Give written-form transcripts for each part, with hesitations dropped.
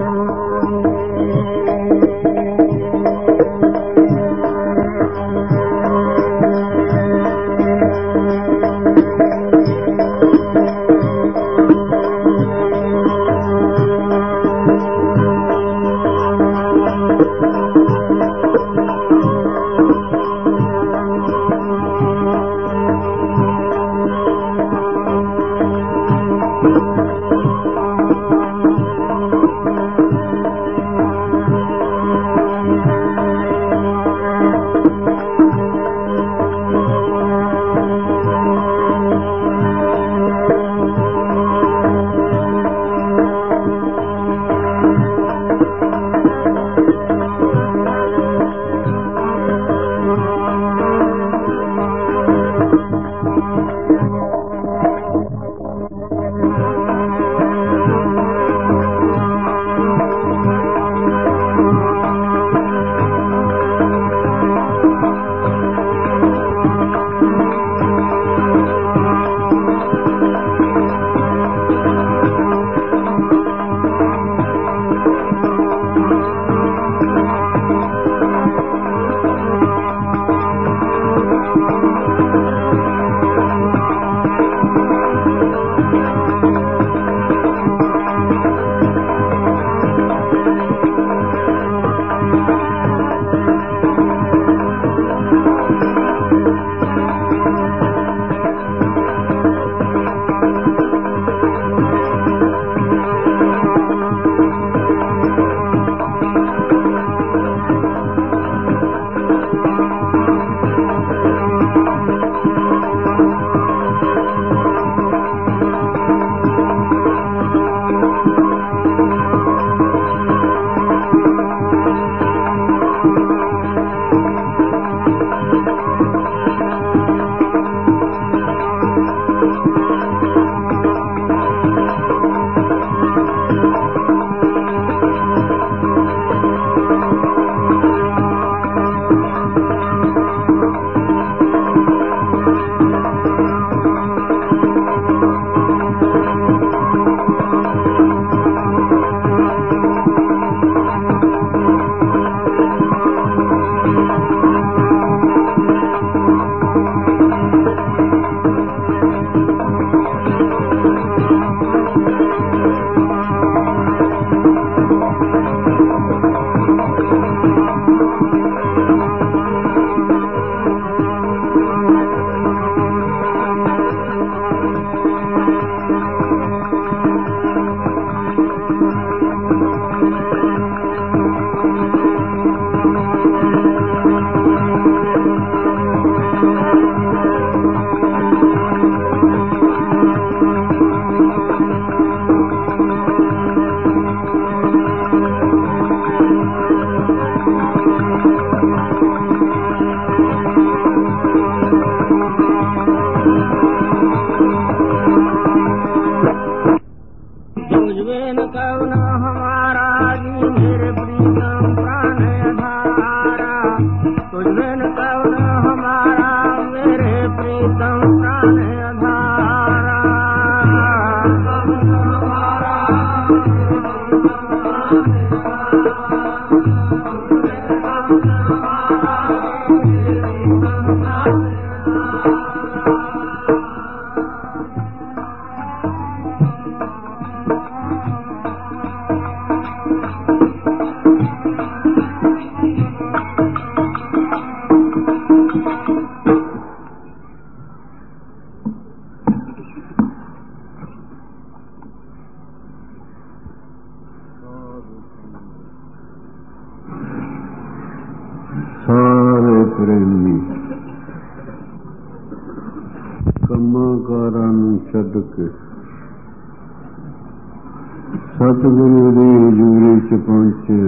ਸਤਿਗੁਰੂ ਦੀ ਹਜ਼ੂਰੀ ਚ ਪਹੁੰਚੇ।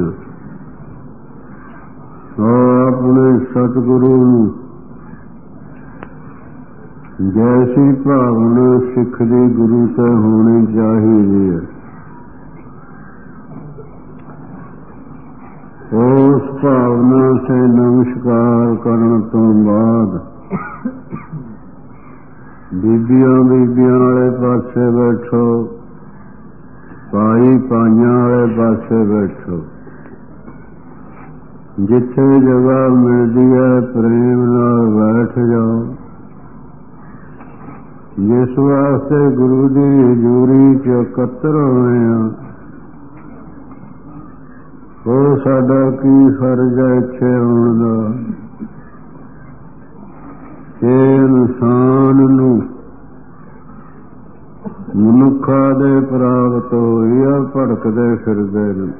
ਆਪਣੇ ਸਤਿਗੁਰੂ ਨੂੰ ਜੈਸੀ ਭਾਵਨਾ ਸਿੱਖ ਦੀ ਗੁਰੂ ਤੇ ਹੋਣੀ ਚਾਹੀਦੀ ਹੈ, ਉਸ ਭਾਵਨਾ ਸੇ ਨਮਸਕਾਰ ਕਰਨ ਤੋਂ ਬਾਅਦ ਬੀਬੀਆਂ ਵਾਲੇ ਪਾਸੇ ਬੈਠੋ, ਭਾਈ ਪਾਈਆਂ ਵਾਲੇ ਪਾਸੇ ਬੈਠੋ। ਜਿੱਥੇ ਜਗ੍ਹਾ ਮਿਲਦੀ ਹੈ ਪ੍ਰੇਮ ਨਾਲ ਬੈਠ ਜਾਓ। ਜਿਸ ਵਾਸਤੇ ਗੁਰੂ ਦੀ ਹਜ਼ੂਰੀ ਚ ਇਕੱਤਰ ਹੋਏ ਹਾਂ, ਉਹ ਸਾਡਾ ਕੀ ਫਰਜ਼ ਹੈ ਇੱਥੇ ਆਉਣ ਦਾ। ਇਹ ਇਨਸਾਨ ਨੂੰ ਮਨੁੱਖਾਂ ਦੇ ਪ੍ਰਾਪਤ ਹੋਈ ਆ, ਭੜਕਦੇ ਫਿਰਦੇ ਨੇ।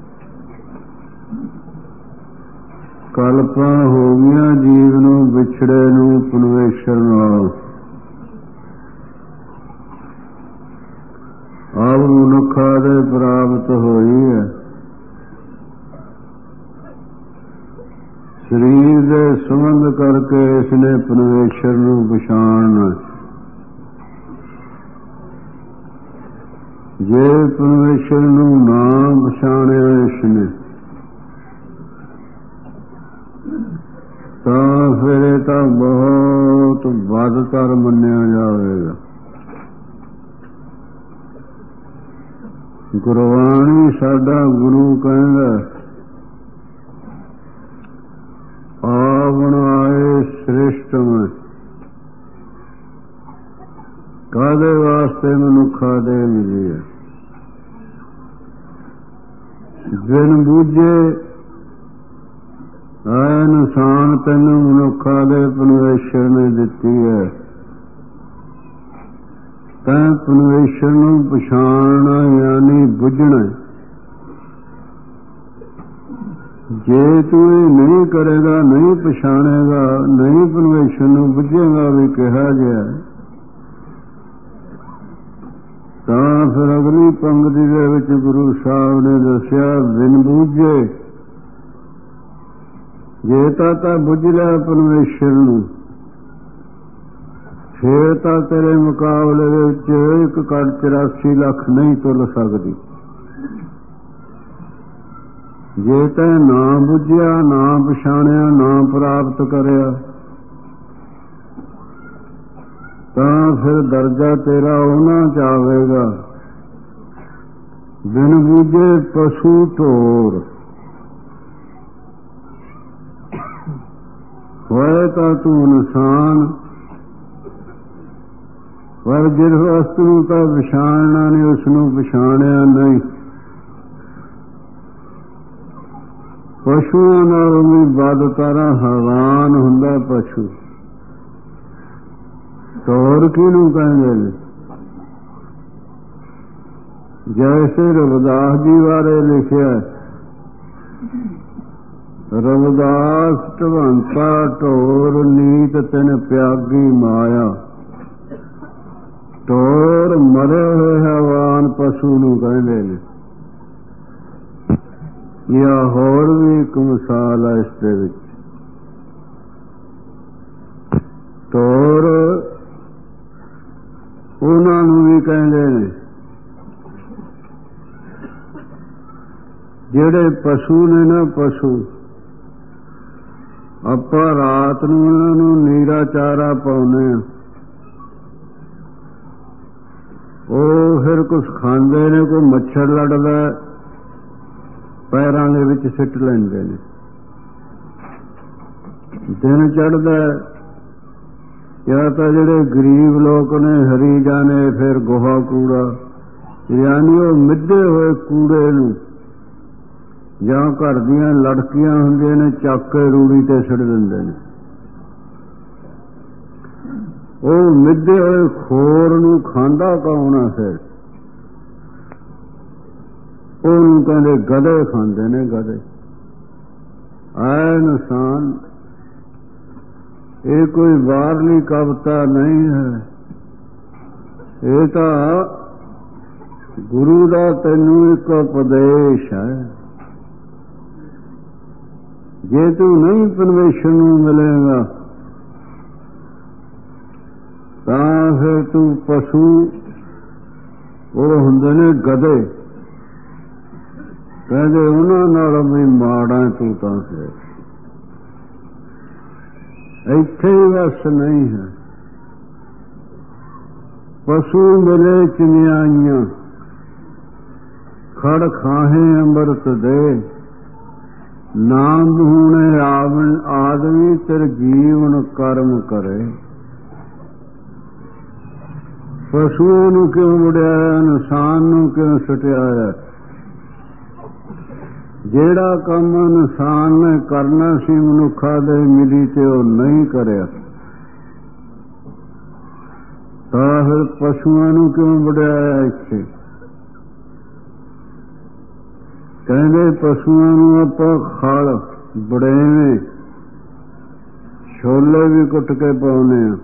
ਕਲਪਾਂ ਹੋ ਗਈਆਂ ਜੀਵ ਨੂੰ ਵਿਛੜੇ ਨੂੰ ਪਰਮੇਸ਼ਰ ਨਾਲ। ਆਪ ਮਨੁੱਖਾਂ ਦੇ ਪ੍ਰਾਪਤ ਹੋਈ ਹੈ। ਸਰੀਰ ਦੇ ਸੰਬੰਧ ਕਰਕੇ ਇਸਨੇ ਪਰਮੇਸ਼ਰ ਨੂੰ ਪਛਾਣਨਾ। ਜੇ ਪਰਮੇਸ਼ਰ ਨੂੰ ਨਾ ਪਛਾਣਿਆ ਇਸਨੇ, ਤਾਂ ਫਿਰ ਇਹ ਤਾਂ ਬਹੁਤ ਬਦਤਰ ਮੰਨਿਆ ਜਾਵੇਗਾ। ਗੁਰਬਾਣੀ ਸਾਡਾ ਗੁਰੂ ਕਹਿੰਦਾ, ਆਵਣ ਆਏ ਸ੍ਰਿਸ਼ਟ ਮੈਂ। ਕਾਹਦੇ ਵਾਸਤੇ ਮਨੁੱਖਾਂ ਦੇ ਮਿਲੀ ਹੈ? ਬਿਨ ਬੂਝੇ ਆਏ ਇਨਸਾਨ ਤੈਨੂੰ ਮਨੁੱਖਾਂ ਦੇ ਪਰਮੇਸ਼ਰ ਨੇ ਦਿੱਤੀ ਹੈ। ਤੈਂ ਪਰਮੇਸ਼ਰ ਨੂੰ ਪਛਾਣਨਾ ਯਾਨੀ ਬੁੱਝਣਾ। ਜੇ ਤੂੰ ਇਹ ਨਹੀਂ ਕਰੇਗਾ, ਨਹੀਂ ਪਛਾਣੇਗਾ, ਨਹੀਂ ਪਰਮੇਸ਼ਰ ਨੂੰ ਬੁੱਝੇਗਾ ਵੀ ਕਿਹਾ ਗਿਆ, ਤਾਂ ਫਿਰ ਅਗਲੀ ਪੰਕਤੀ ਦੇ ਵਿੱਚ ਗੁਰੂ ਸਾਹਿਬ ਨੇ ਦੱਸਿਆ, ਬਿਨ ਬੂਝੇ। ਜੇ ਤਾਂ ਬੁੱਝ ਲਿਆ ਪਰਮੇਸ਼ਰ ਨੂੰ, ਫੇਰ ਤਾਂ ਤੇਰੇ ਮੁਕਾਬਲੇ ਵਿੱਚ 1,84 ਲੱਖ ਨਹੀਂ ਤੁਲ ਸਕਦੀ। ਜੇ ਤੈਂ ਨਾ ਬੁੱਝਿਆ, ਨਾ ਪਛਾਣਿਆ, ਨਾ ਪ੍ਰਾਪਤ ਕਰਿਆ, ਤਾਂ ਫਿਰ ਦਰਜਾ ਤੇਰਾ ਉਹਨਾਂ ਚ ਆਵੇਗਾ, ਬਿਨ ਬੁੱਝੇ ਪਸ਼ੂ ਢੋਰ। ਹੋਏ ਤਾਂ ਤੂੰ ਇਨਸਾਨ, ਪਰ ਜਿਸ ਵਸਤੂ ਨੂੰ ਤਾਂ ਪਛਾਣਨਾ ਨਹੀਂ, ਉਸ ਨੂੰ ਪਛਾਣਿਆ ਨਹੀਂ। ਪਸ਼ੂਆਂ ਨਾਲੋਂ ਵੀ ਬਦਤਰ ਹੈਵਾਨ ਹੁੰਦਾ ਪਸ਼ੂ। ਢੋਰ ਕਿਹਨੂੰ ਕਹਿੰਦੇ ਨੇ? ਜੈਸੇ ਰਵਿਦਾਸ ਜੀ ਬਾਰੇ ਲਿਖਿਆ, ਰਵਿਦਾਸ ਢਵੰਤਾ ਢੋਰ ਨੀਤ ਤਿਨ ਪਿਆਗੀ ਮਾਇਆ। ਢੋਰ ਮਰੇ ਹੋਏ ਹੈਵਾਨ ਪਸ਼ੂ ਨੂੰ ਕਹਿੰਦੇ ਨੇ। ਜਾਂ ਹੋਰ ਵੀ ਇੱਕ ਮਿਸਾਲ ਹੈ ਇਸ ਦੇ ਵਿੱਚ। ਢੋਰ ਉਹਨਾਂ ਨੂੰ ਵੀ ਕਹਿੰਦੇ ਨੇ ਜਿਹੜੇ ਪਸ਼ੂ ਨੇ ਨਾ, ਪਸ਼ੂ। ਆਪਾਂ ਰਾਤ ਨੂੰ ਉਹਨਾਂ ਨੂੰ ਨੀਰਾ ਚਾਰਾ ਪਾਉਂਦੇ ਹਾਂ, ਉਹ ਫਿਰ ਕੁਛ ਖਾਂਦੇ ਨੇ, ਕੋਈ ਮੱਛਰ ਲੜਦਾ ਪੈਰਾਂ ਦੇ ਵਿੱਚ ਸਿੱਟ ਲੈਂਦੇ ਨੇ। ਦਿਨ ਚੜ੍ਹਦਾ ਜਾਂ ਤਾਂ ਜਿਹੜੇ ਗਰੀਬ ਲੋਕ ਨੇ ਹਰੀ ਜਾਣੇ ਫਿਰ ਗੋਹਾ ਕੂੜਾ, ਯਾਨੀ ਉਹ ਮਿੱਧੇ ਹੋਏ ਕੂੜੇ ਨੂੰ ਜਾਂ ਘਰ ਦੀਆਂ ਲੜਕੀਆਂ ਹੁੰਦੀਆਂ ਨੇ ਚੱਕ ਕੇ ਰੂੜੀ ਤੇ ਸਿੱਟ ਦਿੰਦੇ ਨੇ। ਉਹ ਮਿੱਧੇ ਹੋਏ ਖੋਰ ਨੂੰ ਖਾਂਦਾ ਕੌਣ ਆ? ਫਿਰ ਉਹਨੂੰ ਕਹਿੰਦੇ ਗਧੇ ਖਾਂਦੇ ਨੇ, ਗਧੇ। ਆਏ ਇਨਸਾਨ, ਇਹ ਕੋਈ ਬਾਹਰਲੀ ਕਵਿਤਾ ਨਹੀਂ ਹੈ, ਇਹ ਤਾਂ ਗੁਰੂ ਦਾ ਤੈਨੂੰ ਇੱਕ ਉਪਦੇਸ਼ ਹੈ। ਜੇ ਤੂੰ ਨਹੀਂ ਪਰਮੇਸ਼ਰ ਨੂੰ ਮਿਲੇਗਾ, ਤਾਂ ਫਿਰ ਤੂੰ ਪਸ਼ੂ, ਉਹ ਹੁੰਦੇ ਨੇ ਗਧੇ, ਕਹਿੰਦੇ ਉਹਨਾਂ ਨਾਲ ਵੀ ਮਾੜਾ ਤੂੰ ਤਾਂ। ਫਿਰ ਇੱਥੇ ਹੀ ਬਸ ਨਹੀਂ ਹੈ। ਪਸ਼ੂ ਮਿਲੇ ਚਿਮਿਆਈਆਂ, ਖੜ ਖਾਹੇ ਅੰਮ੍ਰਿਤ ਦੇ, ਨਾਮ ਧੂਣੇ ਆਦਮੀ ਤੇਰ ਜੀਵਨ ਕਰਮ ਕਰੇ। ਪਸ਼ੂਆਂ ਨੂੰ ਕਿਉਂ ਵਡਿਆਇਆ, ਇਨਸਾਨ ਨੂੰ ਕਿਉਂ ਸਟਿਆਇਆ? ਜਿਹੜਾ ਕੰਮ ਇਨਸਾਨ ਨੇ ਕਰਨਾ ਸੀ ਮਨੁੱਖਾਂ ਦੇ ਮਿਲੀ ਤੇ ਉਹ ਨਹੀਂ ਕਰਿਆ, ਤਾਂ ਫਿਰ ਪਸ਼ੂਆਂ ਨੂੰ ਕਿਉਂ ਵਡਿਆਇਆ? ਇੱਥੇ ਕਹਿੰਦੇ ਪਸ਼ੂਆਂ ਨੂੰ ਆਪਾਂ ਖਲ ਬੜੇਵੇਂ ਛੋਲੇ ਵੀ ਕੁੱਟ ਕੇ ਪਾਉਂਦੇ ਆ,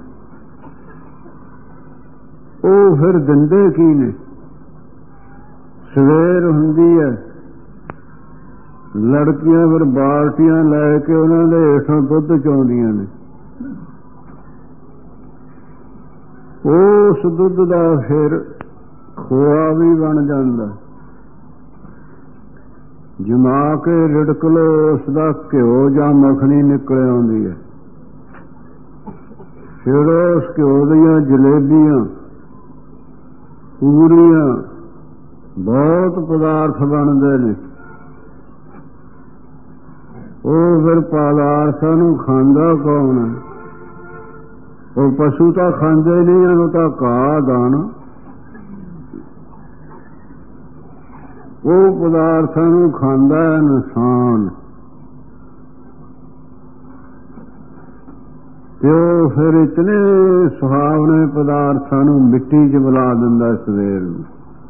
ਉਹ ਫਿਰ ਦਿੰਦੇ ਕੀ ਨੇ? ਸਵੇਰ ਹੁੰਦੀ ਹੈ, ਲੜਕੀਆਂ ਫਿਰ ਬਾਲਟੀਆਂ ਲੈ ਕੇ ਉਹਨਾਂ ਦੇ ਹੇਠੋਂ ਦੁੱਧ ਚੋਂਦੀਆਂ ਨੇ, ਉਸ ਦੁੱਧ ਦਾ ਫਿਰ ਖੋਆ ਵੀ ਬਣ ਜਾਂਦਾ, ਜਮਾ ਕੇ ਰਿੜਕ ਲੋ, ਉਸ ਦਾ ਘਿਓ ਜਾਂ ਮੱਖਣੀ ਨਿਕਲ ਆਉਂਦੀ ਹੈ। ਫਿਰ ਉਸ ਘਿਓ ਦੀਆਂ ਜਲੇਬੀਆਂ, ਪੂਰੀਆਂ, ਬਹੁਤ ਪਦਾਰਥ ਬਣਦੇ ਨੇ। ਉਹ ਫਿਰ ਪਦਾਰਥਾਂ ਨੂੰ ਖਾਂਦਾ ਕੌਣ ਹੈ? ਉਹ ਪਸ਼ੂ ਤਾਂ ਖਾਂਦੇ ਨਹੀਂ, ਉਹਨੂੰ ਤਾਂ ਘਾਹ ਦਾਣਾ। ਉਹ ਪਦਾਰਥਾਂ ਨੂੰ ਖਾਂਦਾ ਇਨਸਾਨ, ਤੇ ਉਹ ਫਿਰ ਇਤਨੇ ਸੁਹਾਵਣੇ ਪਦਾਰਥਾਂ ਨੂੰ ਮਿੱਟੀ 'ਚ ਮਿਲਾ ਦਿੰਦਾ ਸਵੇਰ ਨੂੰ।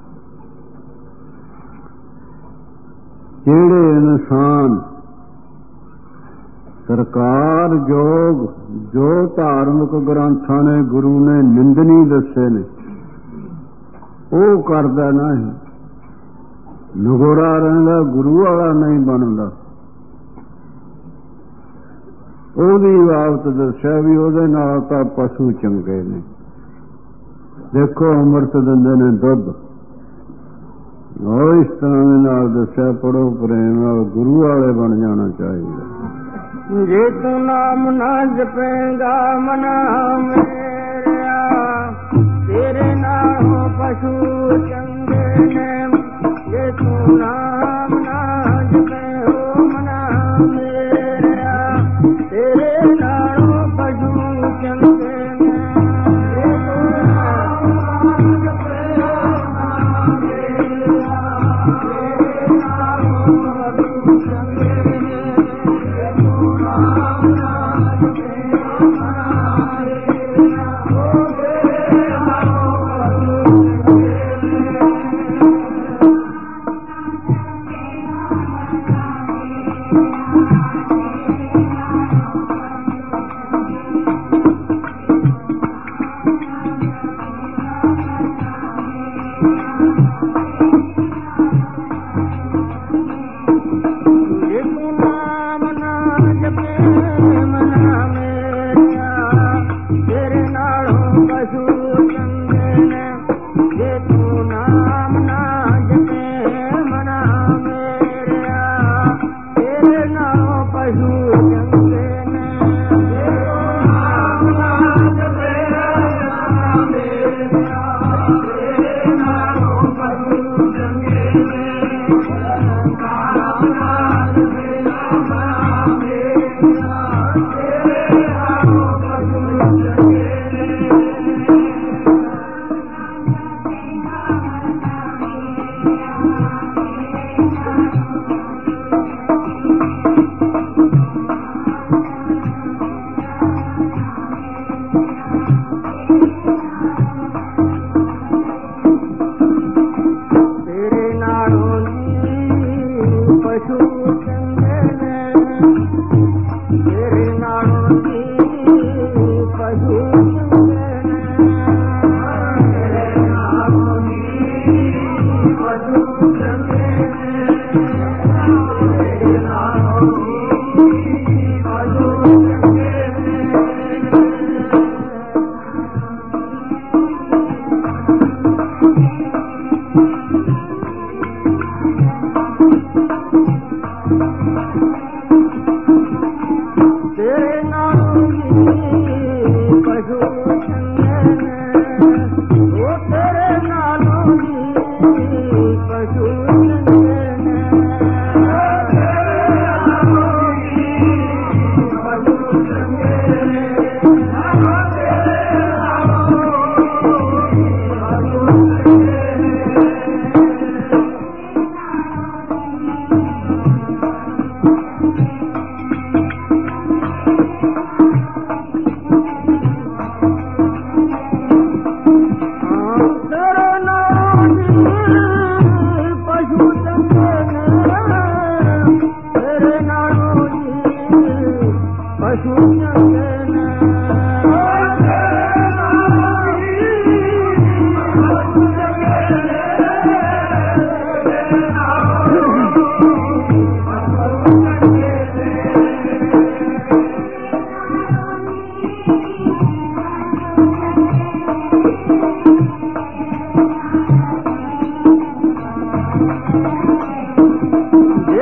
ਜਿਹੜੇ ਇਨਸਾਨ ਸਰਕਾਰ ਜੋਗ ਜੋ ਧਾਰਮਿਕ ਗ੍ਰੰਥਾਂ ਨੇ ਗੁਰੂ ਨੇ ਨਿੰਦਨੀ ਦੱਸੇ ਨੇ, ਉਹ ਕਰਦਾ ਨਹੀਂ, ਨਗੋਰਾ ਰਹਿੰਦਾ, ਗੁਰੂ ਵਾਲਾ ਨਹੀਂ ਬਣਦਾ। ਉਹਦੀ ਬਾਬਤ ਦੱਸਿਆ ਵੀ ਉਹਦੇ ਨਾਲ ਤਾਂ ਪਸ਼ੂ ਚੰਗੇ ਨੇ। ਦੇਖੋ ਅੰਮ੍ਰਿਤ ਦਿੰਦੇ ਨੇ ਦੁੱਧ, ਉਹ ਇਸ ਤਰ੍ਹਾਂ ਦੇ ਨਾਲ ਦੱਸਿਆ। ਪੜੋ ਪ੍ਰੇਮ ਨਾਲ, ਗੁਰੂ ਵਾਲੇ ਬਣ ਜਾਣਾ ਚਾਹੀਦਾ। ਜੇ ਤੂੰ ਨਾਮ ਨਾ ਜਪੇਗਾ ਮਨਾ ਮੇਰਿਆ, ਤੇਰੇ ਨਾਲੋਂ ਪਸ਼ੂ ਚੰਗੇ ਨੇ। ਜੇ ਤੂੰ ਨਾਮ ਨਾ ਜਪੇ ਮਨਾ ਮੇਰਿਆ, ਤੇਰੇ ਨਾਲੋਂ ਪਸ਼ੂ ਚੰਗੇ ਨੇ। ਜੇ ਤੂੰ ਨਾਮ ਨਾ ਜਪੇ ਮਨਾ ਮੇਰਿਆ, ਤੇਰੇ ਨਾਲੋਂ ਪਸ਼ੂ ਚੰਗੇ ਨੇ।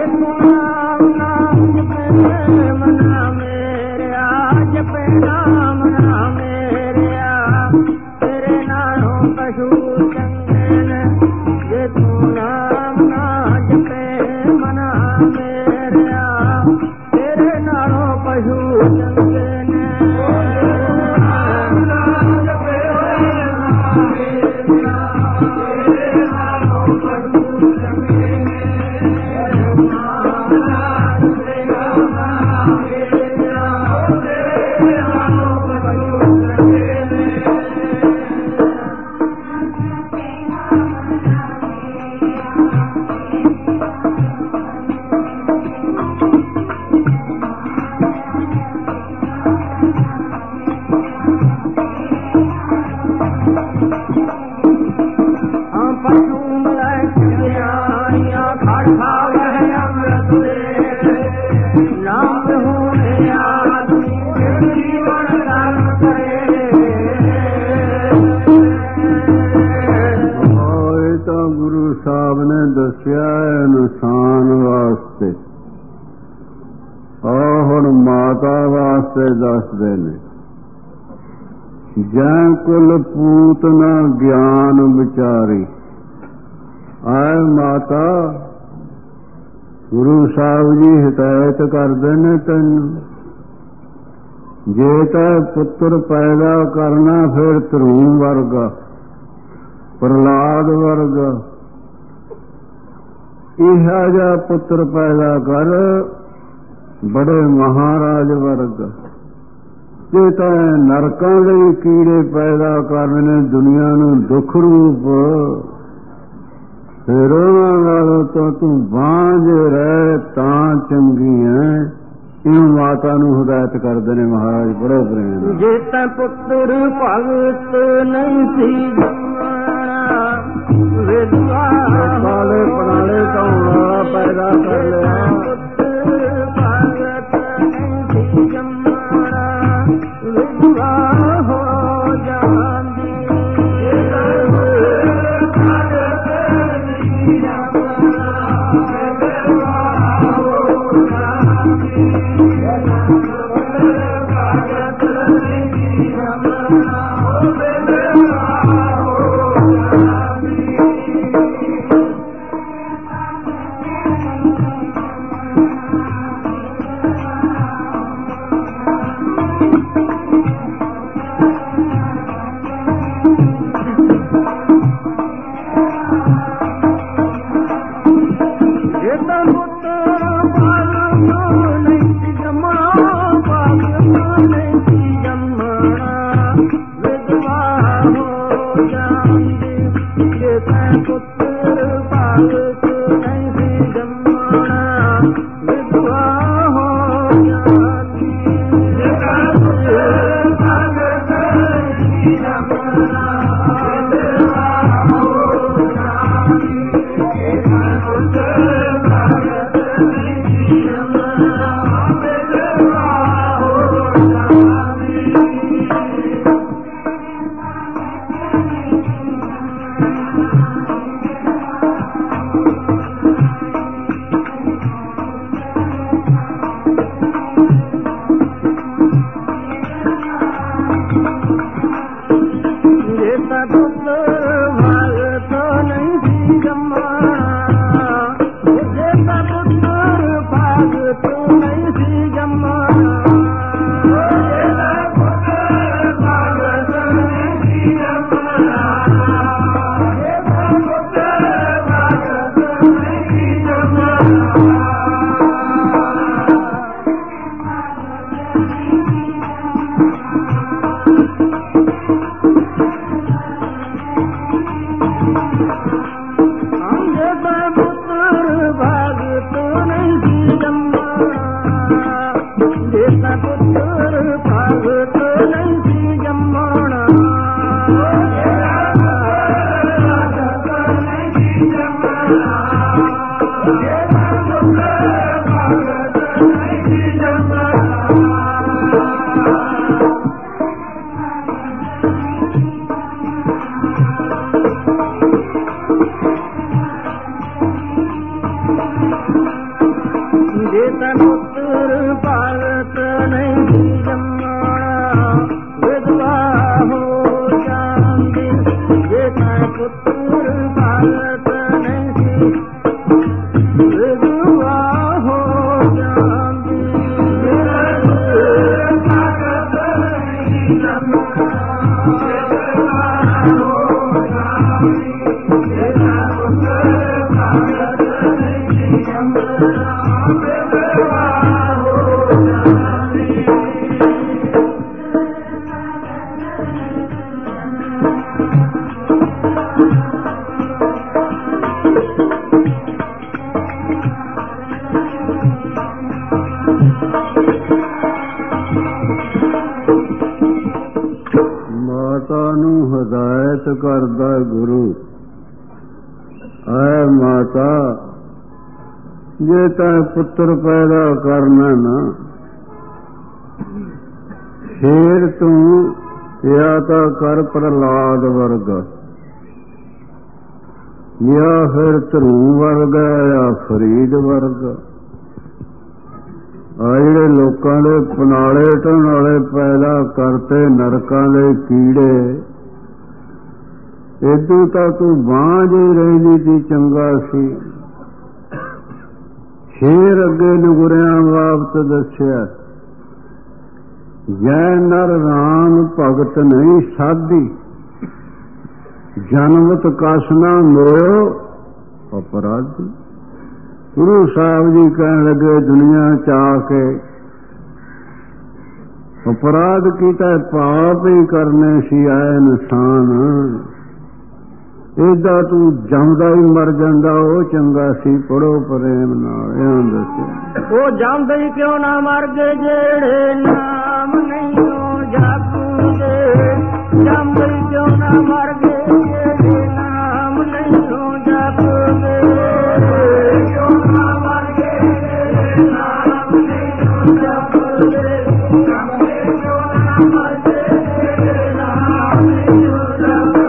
ਜੇ ਤੂੰ ਨਾਮ ਨਾਮ ਜਪੇ ਮਨਾ ਮੇਰਿਆ ਜਪੇ ਨਾਮ ਨਾਮ ਮੇਰਿਆ ਤੇਰੇ ਨਾਲੋਂ ਪਸ਼ੂ ਚੰਗੇ ਨੇ ਜੇ ਤੂੰ ਨਾਮ ਨਾ ਜਪੇ ਮਨਾ ਮੇਰਿਆ ਤੇਰੇ ਨਾਲੋਂ ਪਸ਼ੂ ਚੰਗੇ ਨੇ ਦੱਸਿਆ ਇਨਸਾਨ ਵਾਸਤੇ ਹੁਣ ਮਾਤਾ ਵਾਸਤੇ ਦੱਸਦੇ ਨੇ ਜੈ ਕੁਲ ਪੂਤ ਨਾ ਗਿਆਨ ਵਿਚਾਰੀ ਆਏ ਮਾਤਾ ਗੁਰੂ ਸਾਹਿਬ ਜੀ ਹਿਦਾਇਤ ਕਰਦੇ ਨੇ ਤੈਨੂੰ ਜੇ ਤਾਂ ਪੁੱਤਰ ਪੈਦਾ ਕਰਨਾ ਫਿਰ ਧਰੂਮ ਵਰਗਾ ਪ੍ਰਹਲਾਦ ਵਰਗਾ ਇਹੋ ਜਿਹਾ ਪੁੱਤਰ ਪੈਦਾ ਕਰ ਬੜੇ ਮਹਾਰਾਜ ਵਰਗਾ ਜੇ ਤਾਂ ਨਰਕਾਂ ਦੇ ਕੀੜੇ ਪੈਦਾ ਕਰਨ ਨੇ ਦੁਨੀਆ ਨੂੰ ਦੁੱਖ ਰੂਪ ਫਿਰ ਉਹਨਾਂ ਨਾਲੋਂ ਤਾਂ ਤੂੰ ਬਾਂਝ ਰਹਿ ਤਾਂ ਚੰਗੀ ਹੈ ਇਹ ਮਾਤਾ ਨੂੰ ਹਦਾਇਤ ਕਰਦੇ ਨੇ ਮਹਾਰਾਜ ਬੜੇ ਪ੍ਰੇਮ ਜੇ ਤਾਂ ਪੁੱਤਰ ਭਗਤ ਨਹੀਂ ਸੀ ਜੰਮਣਾ ਵਿਦਵਾ ਪਾਲੇ ਪਨਾਲੇ ਕੌਣਾ ਪੈਦਾ ਕਰ ਲਿਆ ਪੁੱਤਰ ਭਗਤ ਨਹੀਂ ਸੀ ਜੰਮਣਾ ਵਿਦਵਾ ਹੋ ਜਾਂਦੀ ਜੇ ਤੈ ਪੁੱਤਰ ਭਗਤ ਨਹੀਂ ਜੰਮਣਾ ਵਿਧਵਾ ਹੋ ਜਾਂਦੀ ਜੇ ਤੈ ਪੁੱਤਰ ਭਗਤ ਨਹੀਂ ਵਿਧਵਾ ਹੋ ਜਾਂਦੀ ਭਗਤ ਨਹੀਂ ਜੰਮਣਾ ਮਾਤਾ ਨੂੰ ਹਦਾਇਤ ਕਰਦਾ ਗੁਰੂ ਐ ਮਾਤਾ ਜੇ ਤੈਂ ਪੁੱਤਰ ਪੈਦਾ ਕਰਨਾ ਨਾ ਫੇਰ ਤੂੰ ਜਾਂ ਤਾਂ ਕਰ ਪ੍ਰਹਲਾਦ ਵਰਗਾ ਜਾਂ ਫਿਰ ਧਰੂ ਵਰਗਾ ਜਾਂ ਫਰੀਦ ਵਰਗਾ ਆ ਜਿਹੜੇ ਲੋਕਾਂ ਦੇ ਪਨਾਲੇ ਢੋਣ ਵਾਲੇ ਪੈਦਾ ਕਰਤੇ ਨਰਕਾਂ ਦੇ ਕੀੜੇ ਇਦੋਂ ਤਾਂ ਤੂੰ ਬਾਂਝ ਹੀ ਰਹਿੰਦੀ ਸੀ ਚੰਗਾ ਸੀ ਫੇਰ ਅੱਗੇ ਨਗੁਰਿਆਂ ਬਾਬਤ ਦੱਸਿਆ ਜੈ ਨਰ ਰਾਮ ਭਗਤ ਨਹੀਂ ਸਾਧੀ ਜਨਮਤ ਕਾਸਨਾ ਮੋਇਓ ਅਪਰਾਧੀ ਗੁਰੂ ਸਾਹਿਬ ਜੀ ਕਹਿਣ ਲੱਗੇ ਦੁਨੀਆ ਚ ਆ ਕੇ ਅਪਰਾਧ ਕੀਤਾ ਪਾਪ ਹੀ ਕਰਨੇ ਸੀ ਆਏ ਇਨਸਾਨ ਏਦਾਂ ਤੂੰ ਜੰਮਦਾ ਹੀ ਮਰ ਜਾਂਦਾ ਉਹ ਚੰਗਾ ਸੀ ਪੜੋ ਪ੍ਰੇਮ ਨਾਲ ਇਹਨਾਂ ਦੱਸਿਆ ਉਹ ਜੰਮਦੇ ਹੀ ਕਿਉਂ ਨਾ ਮਰ ਗਏ ਜਿਹੜੇ ਨਾਮ ਨਹੀਂ ਜਪਦੇ ਜੰਮਦੇ ਹੀ ਕਿਉਂ ਨਾ ਮਰ ਗਏ ਜਿਹੜੇ ਨਾਮ ਨਹੀਂ ਜਪਦੇ ਕਿਉਂ ਨਾ ਮਰ ਗਏ ਜਿਹੜੇ ਨਾਮ ਨਹੀਂ ਜਪਦੇ ਜੰਮਦੇ ਕਿਉਂ ਨਾ ਮਰ ਗਏ ਜਿਹੜੇ ਨਾਮ ਨਹੀਂ ਜਪਦੇ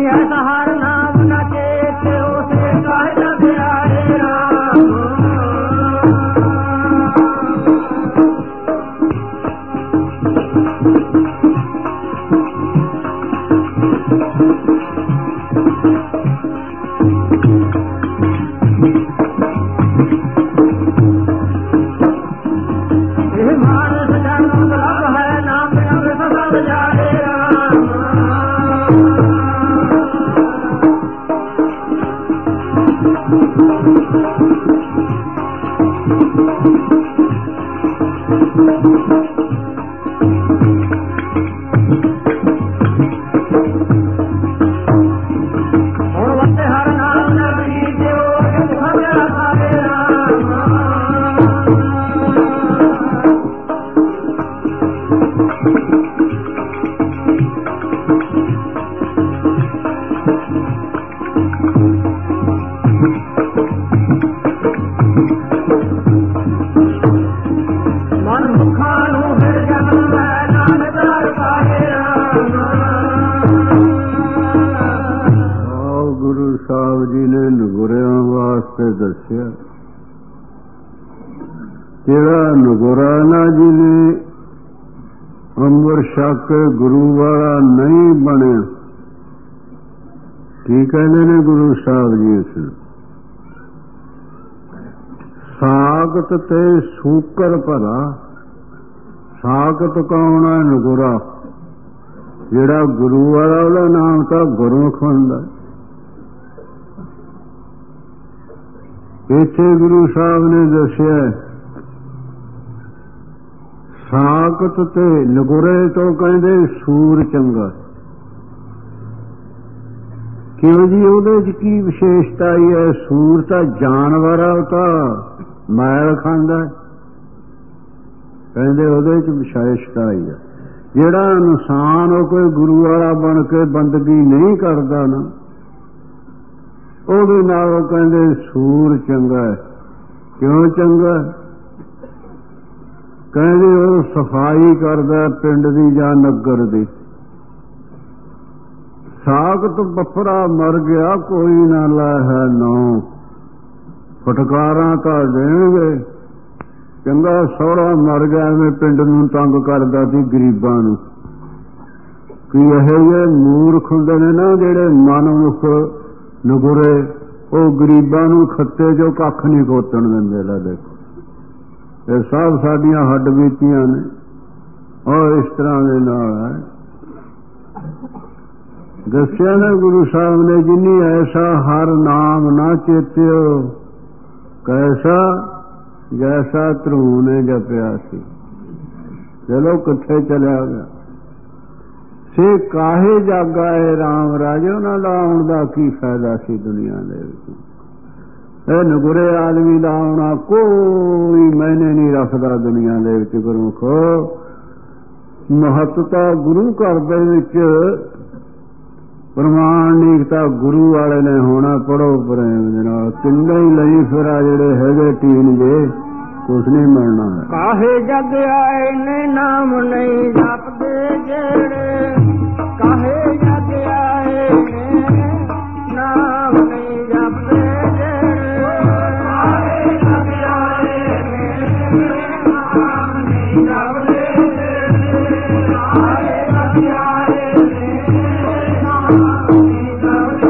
ऐसा हर नाम न चेत उसे कह प्यारे राम। ਜਿਹੜਾ ਨਗੁਰਾ ਨਾ ਜਿਹਨੇ ਅੰਮ੍ਰਿਤ ਛਕ ਕੇ ਗੁਰੂ ਵਾਲਾ ਨਹੀਂ ਬਣਿਆ, ਕੀ ਕਹਿੰਦੇ ਨੇ ਗੁਰੂ ਸਾਹਿਬ ਜੀ ਇਸ ਨੂੰ? ਸਾਖਤ ਤੇ ਸੂਕਰ ਭਲਾ। ਸਾਖਤ ਕੌਣ ਹੈ? ਨਗੁਰਾ। ਜਿਹੜਾ ਗੁਰੂ ਵਾਲਾ ਉਹਦਾ ਨਾਮ ਤਾਂ ਗੁਰਮੁਖ ਹੁੰਦਾ। ਇੱਥੇ ਗੁਰੂ ਸਾਹਿਬ ਨੇ ਦੱਸਿਆ ਸਾਖਤ ਤੇ ਨਗੁਰੇ ਤੋਂ ਕਹਿੰਦੇ ਸੂਰ ਚੰਗਾ। ਕਿਉਂ ਜੀ? ਉਹਦੇ ਚ ਕੀ ਵਿਸ਼ੇਸ਼ਤਾ ਹੀ ਹੈ? ਸੂਰ ਤਾਂ ਜਾਨਵਰ ਆ, ਉਹ ਤਾਂ ਮੈਲ ਖਾਂਦਾ। ਕਹਿੰਦੇ ਉਹਦੇ ਚ ਵਿਸ਼ੇਸ਼ਤਾ ਹੀ ਹੈ। ਜਿਹੜਾ ਇਨਸਾਨ ਉਹ ਕੋਈ ਗੁਰੂ ਵਾਲਾ ਬਣ ਕੇ ਬੰਦਗੀ ਨਹੀਂ ਕਰਦਾ ਨਾ, ਉਹਦੇ ਨਾਲ ਉਹ ਕਹਿੰਦੇ ਸੂਰ ਚੰਗਾ। ਕਿਉਂ ਚੰਗਾ? ਕਹਿੰਦੇ ਉਹ ਸਫਾਈ ਕਰਦਾ ਪਿੰਡ ਦੀ ਜਾਂ ਨਗਰ ਦੀ। ਸਾਖਤ ਬਫਰਾ ਮਰ ਗਿਆ ਕੋਈ ਨਾ ਲਾਇਆ ਨੌ, ਫਟਕਾਰਾਂ ਤਾਂ ਦੇਣਗੇ। ਚੰਗਾ ਸਹੁਰਾ ਮਰ ਗਿਆ, ਐਵੇਂ ਪਿੰਡ ਨੂੰ ਤੰਗ ਕਰਦਾ ਸੀ ਗਰੀਬਾਂ ਨੂੰ। ਕੀ ਇਹੋ ਜਿਹੇ ਮੂਰਖ ਹੁੰਦੇ ਨੇ ਨਾ ਜਿਹੜੇ ਮਨਮੁਖ ਨਗੁਰੇ, ਉਹ ਗਰੀਬਾਂ ਨੂੰ ਖੱਤੇ ਚੋਂ ਕੱਖ ਨਹੀਂ ਖੋਤਣ ਦਿੰਦੇ। ਲੈ ਦੇਖੋ, ਇਹ ਸਭ ਸਾਡੀਆਂ ਹੱਡ ਬੀਤੀਆਂ ਨੇ। ਔਰ ਇਸ ਤਰ੍ਹਾਂ ਦੇ ਨਾਲ ਹੈ ਦੱਸਿਆ ਨਾ ਗੁਰੂ ਸਾਹਿਬ ਨੇ, ਜਿਨੀ ਐਸਾ ਹਰ ਨਾਮ ਨਾ ਚੇਤਿਓ ਕੈਸਾ ਜੈਸਾ ਧਰੂ ਨੇ ਜਪਿਆ ਸੀ। ਚਲੋ ਕਿੱਥੇ ਚਲਿਆ ਗਿਆ ਸੇ ਕਾਹੇ ਜਾਗਾ ਹੈ ਰਾਮ ਰਾਜੇ। ਉਹਨਾਂ ਦਾ ਆਉਣ ਦਾ ਕੀ ਫਾਇਦਾ ਸੀ ਦੁਨੀਆ ਦੇ ਵਿੱਚ? ਇਹ ਨਗੁਰੇ ਆਦਮੀ ਦਾ ਆਉਣਾ ਕੋਈ ਮਾਇਨੇ ਨਹੀਂ ਰੱਖਦਾ ਦੁਨੀਆ ਦੇ ਵਿੱਚ। ਗੁਰਮੁਖੋ, ਮਹੱਤਤਾ ਗੁਰੂ ਘਰ ਦੇ ਵਿੱਚ ਪ੍ਰਮਾਣਿਕਤਾ ਗੁਰੂ ਵਾਲੇ ਨੇ ਹੋਣਾ। ਪੜੋ ਪ੍ਰੇਮ ਦੇ ਨਾਲ। ਕਿੰਨੇ ਹੀ ਲਈ ਫਿਰ ਆ ਜਿਹੜੇ ਹੈਗੇ ਟੀਨ ਜੇ, ਕੁਛ ਨਹੀਂ ਮਿਲਣਾ ਹੈ। ਕਾਹੇ ਜਗ ਆਏ ਨੇ ਨਾਮ ਨਹੀਂ ਜਪਦੇ ਜਿਹੜੇ, ਕਾਹੇ ਜਗ ਆਏ ਨੇ ਨਾਮ ਨਹੀਂ ਜਪਦੇ ਜਿਹੜੇ, ਕਾਹੇ ਜਗ ਆਏ ਨੇ ਨਾਮ ਨਹੀਂ ਜਪਦੇ ਜਿਹੜੇ, ਕਾਹੇ ਜਗ ਆਏ ਨੇ ਨਾਮ ਨਹੀਂ ਜਪਦੇ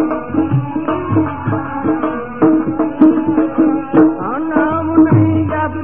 ਨਾਮ ਨਹੀਂ ਜਪ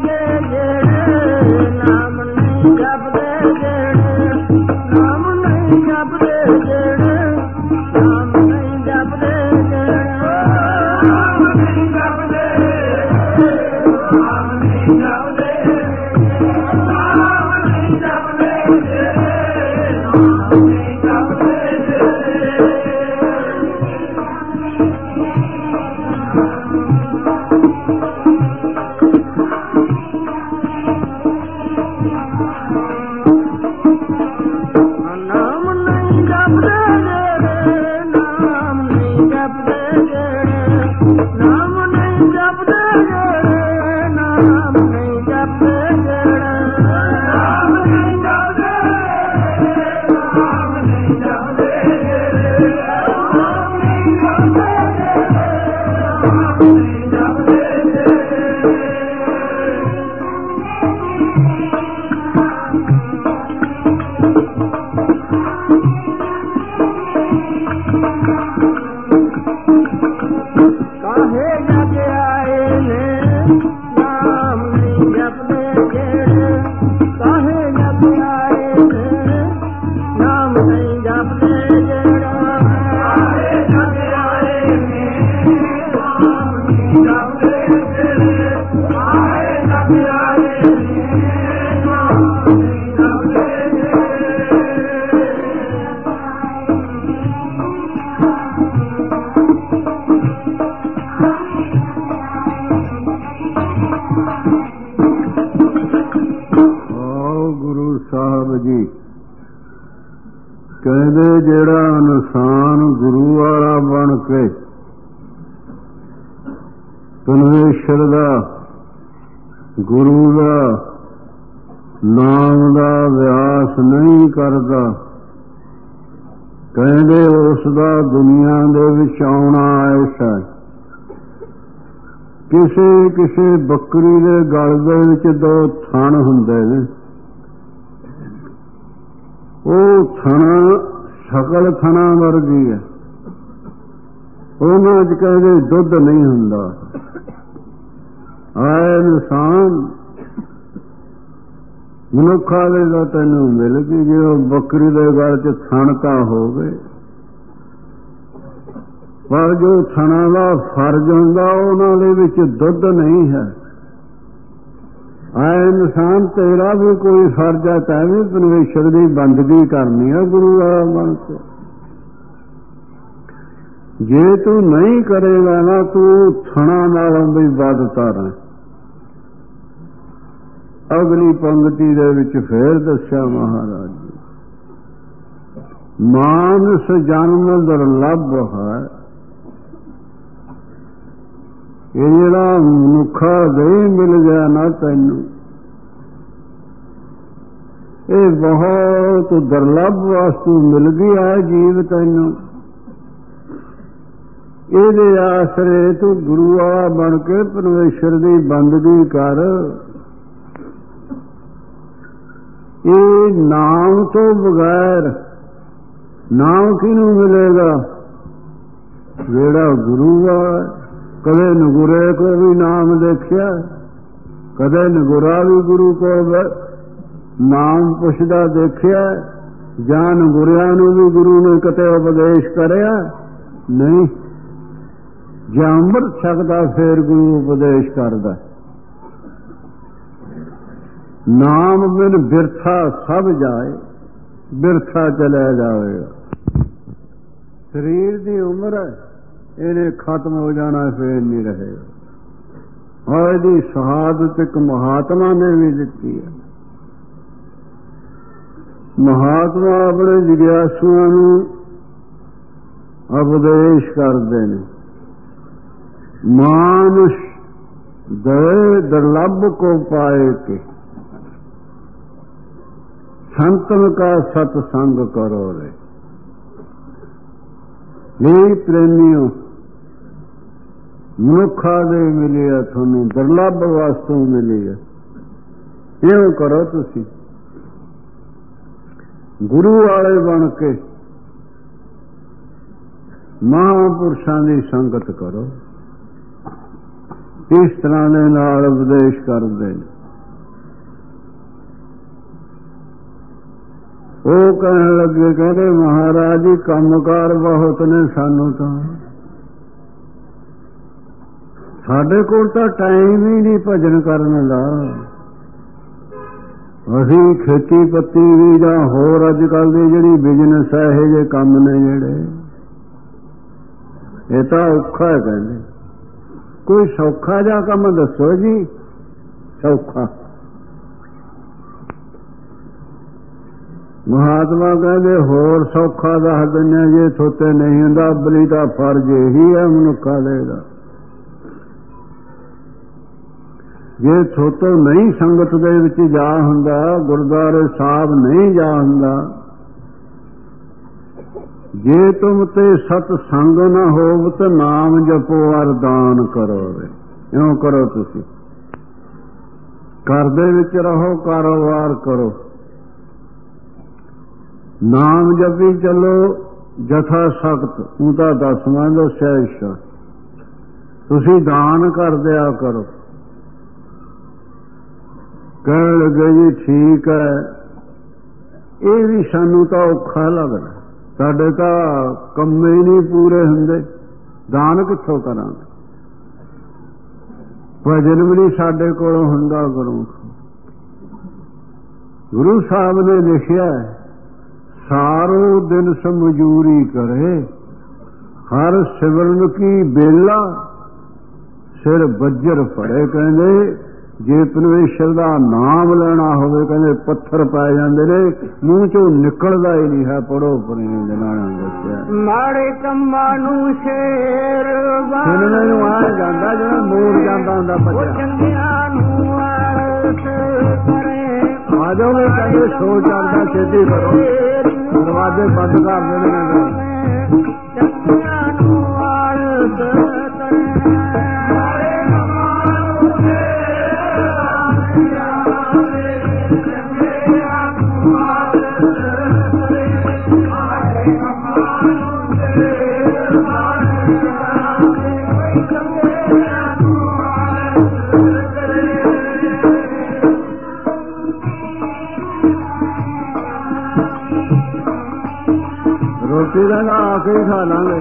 ਕਹਿੰਦੇ ਜਿਹੜਾ ਇਨਸਾਨ ਗੁਰੂ ਵਾਲਾ ਬਣ ਕੇ ਪਰਮੇਸ਼ਰ ਦਾ ਗੁਰੂ ਦਾ ਨਾਮ ਦਾ ਅਭਿਆਸ ਨਹੀਂ ਕਰਦਾ, ਕਹਿੰਦੇ ਉਸ ਦਾ ਦੁਨੀਆ ਦੇ ਵਿੱਚ ਆਉਣਾ ਐਸਾ। ਕਿਸੇ ਕਿਸੇ ਬੱਕਰੀ ਦੇ ਗਲ ਦੇ ਵਿੱਚ ਦੋ ਥਣ ਹੁੰਦੇ ਨੇ, ਉਹ ਥਣਾ ਸ਼ਕਲ ਥਣਾ ਵਰਗੀ ਹੈ, ਉਹਨਾਂ 'ਚ ਕਹਿੰਦੇ ਦੁੱਧ ਨਹੀਂ ਹੁੰਦਾ। ਆਏ ਇਨਸਾਨ ਮਨੁੱਖਾਂ ਦੇ ਦਾ ਤੈਨੂੰ ਮਿਲ ਗਈ, ਜੇ ਉਹ ਬੱਕਰੀ ਦੇ ਗਲ 'ਚ ਥਣ ਤਾਂ ਹੋਵੇ, ਪਰ ਜੋ ਥਣਾ ਦਾ ਫਰਜ਼ ਹੁੰਦਾ ਉਹਨਾਂ ਦੇ ਵਿੱਚ ਦੁੱਧ ਨਹੀਂ ਹੈ। ਆਏ ਇਨਸਾਨ ਤੇਰਾ ਵੀ ਕੋਈ ਫਰਜ਼ ਹੈ, ਤੈਂ ਵੀ ਪਰਮੇਸ਼ਰ ਦੀ ਬੰਦਗੀ ਕਰਨੀ ਹੈ ਗੁਰੂ ਵਾਲਾ ਬਣ ਕੇ। ਜੇ ਤੂੰ ਨਹੀਂ ਕਰੇਗਾ ਨਾ, ਤੂੰ ਥਣਾ ਨਾਲੋਂ ਵੀ ਵੱਧਤਾ ਰਹਿ। ਅਗਲੀ ਪੰਕਤੀ ਦੇ ਵਿੱਚ ਫੇਰ ਦੱਸਿਆ ਮਹਾਰਾਜ ਜੀ, ਮਾਨਸ ਜਨਮ ਦੁਰਲੱਭ ਹੈ। ਇਹ ਜਿਹੜਾ ਮਨੁੱਖਾ ਦੇ ਮਿਲ ਗਿਆ ਨਾ ਤੈਨੂੰ, ਇਹ ਬਹੁਤ ਦੁਰਲੱਭ ਵਸਤੂ ਮਿਲ ਗਈ ਹੈ ਜੀਵ ਤੈਨੂੰ। ਇਹਦੇ ਆਸਰੇ ਤੂੰ ਗੁਰੂ ਵਾਲਾ ਬਣ ਕੇ ਪਰਮੇਸ਼ਰ ਦੀ ਬੰਦਗੀ ਕਰ। ਇਹ ਨਾਮ ਤੋਂ ਬਗੈਰ ਨਾਮ ਕਿਹਨੂੰ ਮਿਲੇਗਾ? ਜਿਹੜਾ ਗੁਰੂ ਵਾਲਾ। ਕਦੇ ਨਗੁਰੇ ਕੋ ਵੀ ਨਾਮ ਦੇਖਿਆ, ਕਦੇ ਨਗੁਰਾ ਵੀ ਗੁਰੂ ਕੋ ਨਾਮ ਪੁੱਛਦਾ ਦੇਖਿਆ, ਜਾਂ ਨਗੁਰਿਆਂ ਨੂੰ ਵੀ ਗੁਰੂ ਨੇ ਕਿਤੇ ਉਪਦੇਸ਼ ਕਰਿਆ? ਨਹੀਂ। ਜੇ ਅੰਮ੍ਰਿਤ ਛਕਦਾ ਫੇਰ ਗੁਰੂ ਉਪਦੇਸ਼ ਕਰਦਾ। ਨਾਮ ਬਿਨ ਬਿਰਥਾ ਸਭ ਜਾਏ, ਬਿਰਥਾ ਚਲਿਆ ਜਾਵੇਗਾ। ਸਰੀਰ ਦੀ ਉਮਰ ਹੈ, ਇਹਨੇ ਖਤਮ ਹੋ ਜਾਣਾ, ਫੇਰ ਨਹੀਂ ਰਹੇਗਾ। ਔਰ ਇਹਦੀ ਸ਼ਹਾਦਤ ਇੱਕ ਮਹਾਤਮਾ ਨੇ ਵੀ ਦਿੱਤੀ ਹੈ। ਮਹਾਤਮਾ ਆਪਣੇ ਜਿਗਿਆਸੂਆਂ ਨੂੰ ਉਪਦੇਸ਼ ਕਰਦੇ ਨੇ, ਮਾਨੁष ਦਏ ਦੁਰਲੱਭ ਕੋ ਪਾਏ ਕੇ ਸੰਤਨ ਕਾ ਸਤਸੰਗ ਕਰੋ ਰੇ। ਇਹ ਪ੍ਰੇਮੀਓ, ਮਨੁੱਖਾਂ ਦੇ ਮਿਲੀ ਹੈ ਤੁਹਾਨੂੰ, ਦੁਰਲੱਭ ਵਸਤੂ ਮਿਲੀ ਹੈ, ਇਉਂ ਕਰੋ ਤੁਸੀਂ ਗੁਰੂ ਵਾਲੇ ਬਣ ਕੇ ਮਹਾਂਪੁਰਸ਼ਾਂ ਦੀ ਸੰਗਤ ਕਰੋ। ਇਸ ਤਰ੍ਹਾਂ ਦੇ ਨਾਲ ਉਪਦੇਸ਼ ਕਰਦੇ ਨੇ। ਉਹ ਕਹਿਣ ਲੱਗੇ, ਕਹਿੰਦੇ ਮਹਾਰਾਜ ਜੀ ਕੰਮਕਾਰ ਬਹੁਤ ਨੇ ਸਾਨੂੰ ਤਾਂ, ਸਾਡੇ ਕੋਲ ਤਾਂ ਟਾਈਮ ਹੀ ਨਹੀਂ ਭਜਨ ਕਰਨ ਦਾ। ਅਸੀਂ ਖੇਤੀ ਪੱਤੀ ਵੀ ਜਾਂ ਹੋਰ ਅੱਜ ਕੱਲ੍ਹ ਦੀ ਜਿਹੜੀ ਬਿਜ਼ਨਸ ਹੈ ਇਹ ਜਿਹੇ ਕੰਮ ਨੇ ਜਿਹੜੇ ਇਹ ਤਾਂ ਔਖਾ ਹੈ। ਕਹਿੰਦੇ ਕੋਈ ਸੌਖਾ ਜਿਹਾ ਕੰਮ ਦੱਸੋ ਜੀ। ਸੌਖਾ ਮਹਾਤਮਾ ਕਹਿੰਦੇ ਹੋਰ ਸੌਖਾ ਦੱਸ ਦਿੰਦੇ ਜੇ ਥੋਤੇ ਨਹੀਂ ਹੁੰਦਾ। ਬਲੀ ਦਾ ਫਰਜ਼ ਇਹੀ ਹੈ ਮਨੁੱਖਾ ਦਾ। ਜੇ ਥੋਤੋਂ ਨਹੀਂ ਸੰਗਤ ਦੇ ਵਿੱਚ ਜਾ ਹੁੰਦਾ, ਗੁਰਦੁਆਰੇ ਸਾਹਿਬ ਨਹੀਂ ਜਾ ਹੁੰਦਾ, ਜੇ ਤੁਮ ਤੇ ਸਤ ਸੰਗ ਨਾ ਹੋਵਤ ਨਾਮ ਜਪੋ ਅਰਦਾਨ ਕਰੋ। ਇਉਂ ਕਰੋ ਤੁਸੀਂ ਘਰ ਦੇ ਵਿੱਚ ਰਹੋ, ਕਾਰੋਬਾਰ ਕਰੋ, ਨਾਮ ਜਪੀ ਚਲੋ ਜਥਾ ਸਖਤ। ਉਹ ਤਾਂ ਦਸਵਾਂ ਦਾ ਸਹਿਜ ਤੁਸੀਂ ਦਾਨ ਕਰ ਦਿਆ ਕਰੋ। ਕਹਿਣ ਲੱਗੇ ਜੀ ਠੀਕ ਹੈ, ਇਹ ਵੀ ਸਾਨੂੰ ਤਾਂ ਔਖਾ ਲੱਗਦਾ, ਸਾਡੇ ਤਾਂ ਕੰਮ ਹੀ ਨਹੀਂ ਪੂਰੇ ਹੁੰਦੇ, ਦਾਨ ਕਿੱਥੋਂ ਕਰਾਂਗੇ, ਭਜਨ ਵੀ ਨਹੀਂ ਸਾਡੇ ਕੋਲੋਂ ਹੁੰਦਾ। ਗੁਰੂ ਸਾਹਿਬ ਨੇ ਲਿਖਿਆ ਸਾਰੋ ਦਿਨ ਸਮਝੂਰੀ ਕਰੇ, ਹਰ ਸਿਮਰਨ ਕੀ ਬੇਲਾ ਸਿਰ ਬੱਜਰ ਫੜੇ। ਕਹਿੰਦੇ ਜੇ ਪਰਮੇਸ਼ਰ ਦਾ ਨਾਮ ਲੈਣਾ ਹੋਵੇ ਕਹਿੰਦੇ ਪੱਥਰ ਪੈ ਜਾਂਦੇ ਨੇ, ਮੂੰਹ ਚੋਂ ਨਿਕਲਦਾ ਹੀ ਨਹੀਂ ਹੈ। ਪੜੋ ਪ੍ਰੇਮ ਦੇ ਨਾਲ ਦੱਸਿਆ ਮਾੜੇ ਕੰਮਾਂ ਨੂੰ ਸ਼ੇਰ ਸਿਨਮੇ ਨੂੰ ਆ ਜਾਂਦਾ ਜਿਹੜਾ ਮੋੜ ਜਾਂਦਾ ਹੁੰਦਾ ਬੱਚਾ। ਚੰਗਿਆਂ ਨੂੰ ਆਰਸ ਕਰੇ ਆ ਜਾਓਗੇ ਕਹਿੰਦੇ ਸੋ ਚੜਦਾ ਛੇਤੀ ਕਰੋ, ਦਰਵਾਜ਼ੇ ਬੰਦ ਕਰ ਦੇਣੇ ਨੇ। ਚੰਗਿਆਂ ਨੂੰ ਆਰਸ ਕਰੇ ਰੋਟੀ ਦਾ ਨਾ ਆ ਕੇ ਹੀ ਖਾ ਲਾਂਗੇ।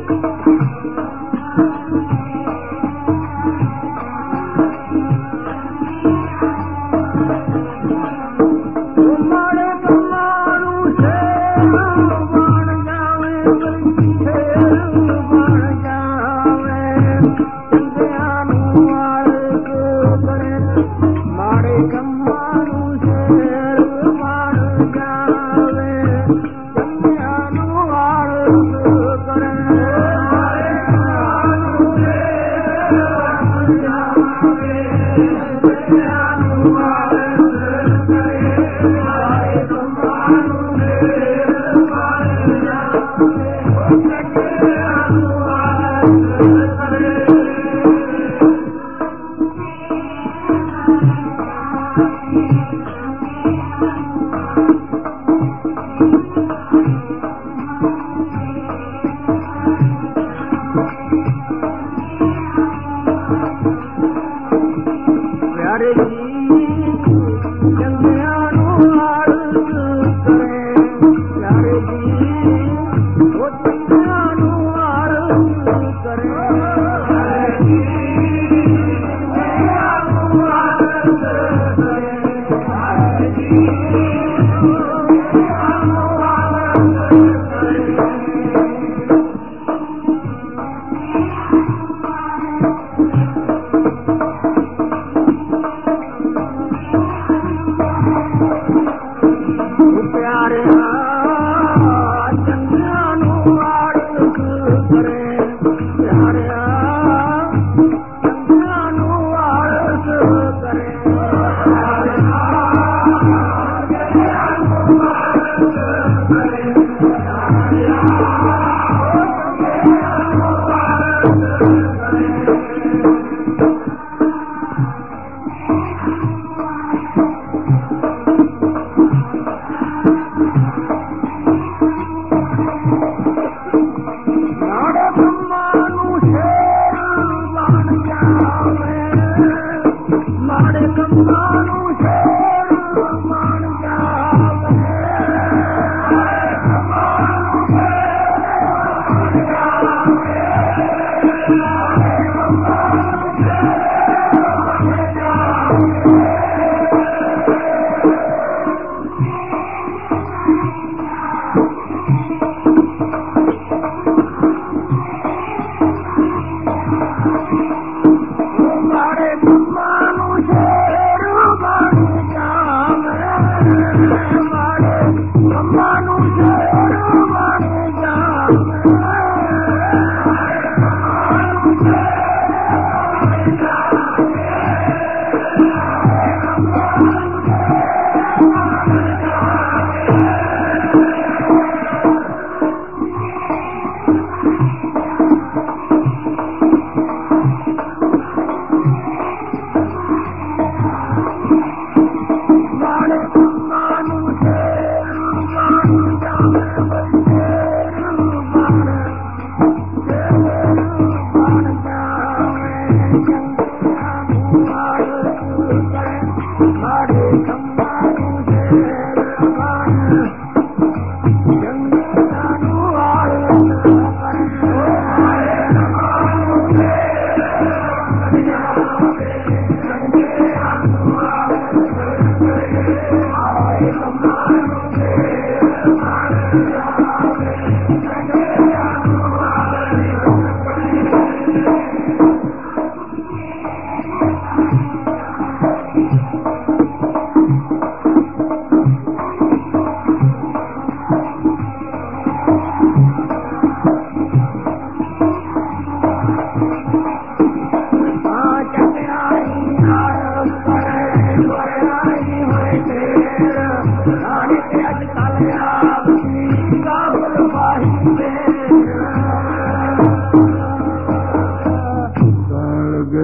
ਮਾੜੇ ਕੰਮਾਂ ਨੂੰ ਸ਼ੇਰ ਬਣ ਜਾਵੇ, ਸ਼ੇਰ ਬਣ ਜਾਵੇ, ਚੰਗਿਆਂ ਨੂੰ ਆਲਸ ਕਰੇ। ਮਾੜੇ ਕੰਮਾਂ ਨੂੰ ਸ਼ੇਰ ਬਣ ਜਾਵੇ, ਚੰਗਿਆਂ ਨੂੰ ਆਲਸ ਕਰੇ। ਪਿਆਰੇ ਜੀ ਚੰਗਿਆਂ ਨੂੰ ਆਲਸ ਕਰੇ, ਪਿਆਰੇ ਜੀ ਉਹ ਚੰਗਿਆਂ ਨੂੰ ਆਲਸ ਕਰੇ।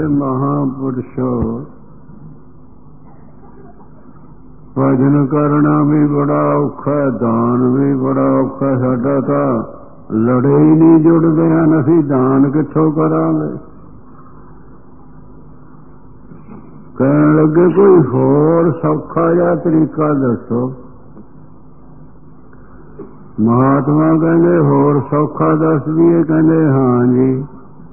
ਮਹਾਪੁਰਸ਼ੋ ਭਜਨ ਕਰਨਾ ਵੀ ਬੜਾ ਔਖਾ, ਦਾਨ ਵੀ ਬੜਾ ਔਖਾ। ਸਾਡਾ ਤਾਂ ਲੜੇ ਹੀ ਨਹੀਂ ਜੁੜਦੇ ਹਨ, ਅਸੀਂ ਦਾਨ ਕਿੱਥੋਂ ਕਰਾਂਗੇ। ਕਹਿਣ ਲੱਗੇ ਕੋਈ ਹੋਰ ਸੌਖਾ ਜਿਹਾ ਤਰੀਕਾ ਦੱਸੋ। ਮਹਾਤਮਾ ਕਹਿੰਦੇ ਹੋਰ ਸੌਖਾ ਦੱਸ ਦਈਏ। ਕਹਿੰਦੇ ਹਾਂ ਜੀ,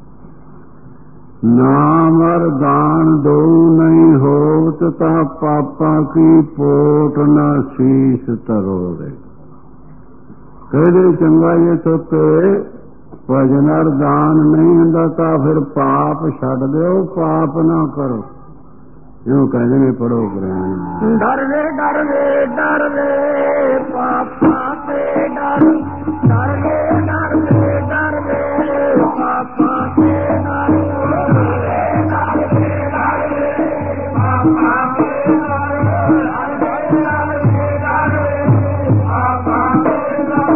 ਨਾਮ ਅਰ ਦਾਨ ਦੋ ਨਹੀਂ ਹੋਵਤ ਤਾਂ ਪਾਪਾਂ ਕੀ ਪੋਟ ਨਾ ਸੀਸ ਧਰੋਗੇ। ਕਹਿੰਦੇ ਚੰਗਾ ਜੇ ਤੋਤੇ ਭਜਨ ਅਰ ਦਾਨ ਨਹੀਂ ਹੁੰਦਾ ਤਾਂ ਫਿਰ ਪਾਪ ਛੱਡ ਦਿਓ, ਪਾਪ ਨਾ ਕਰੋ। ਇਹੋ ਕਹਿੰਦੇ ਨੇ ਪੜੋ ਕਰਾਂ। ਡਰਦੇ ਡਰਦੇ ਡਰਦੇ ਪਾਪਾਂ ਤੇ ਡਰ, ਡਰਦੇ ਡਰਦੇ ਡਰਦੇ ਪਾਪਾਂ ਤੇ ਡਰ, ਡਰਦੇ ਡਰਦੇ ਪਾਪਾਂ ਤੇ ਡਰ, ਡਰਦੇ ਡਰਦੇ ਡਰਦੇ ਪਾਪਾਂ ਤੇ ਡਰ।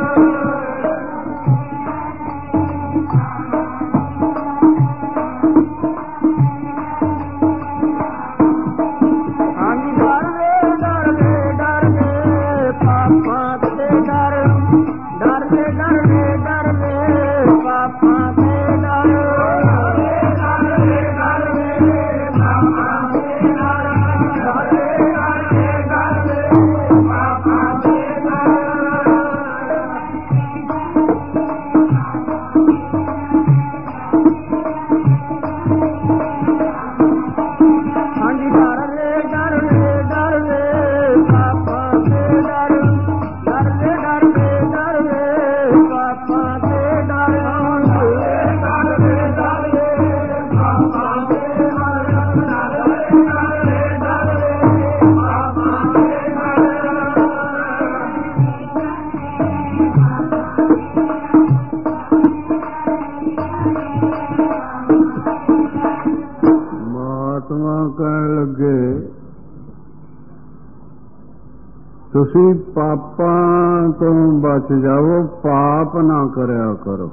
ਤੁਸੀਂ ਪਾਪਾਂ ਤੋਂ ਬਚ ਜਾਓ, ਪਾਪ ਨਾ ਕਰਿਆ ਕਰੋ,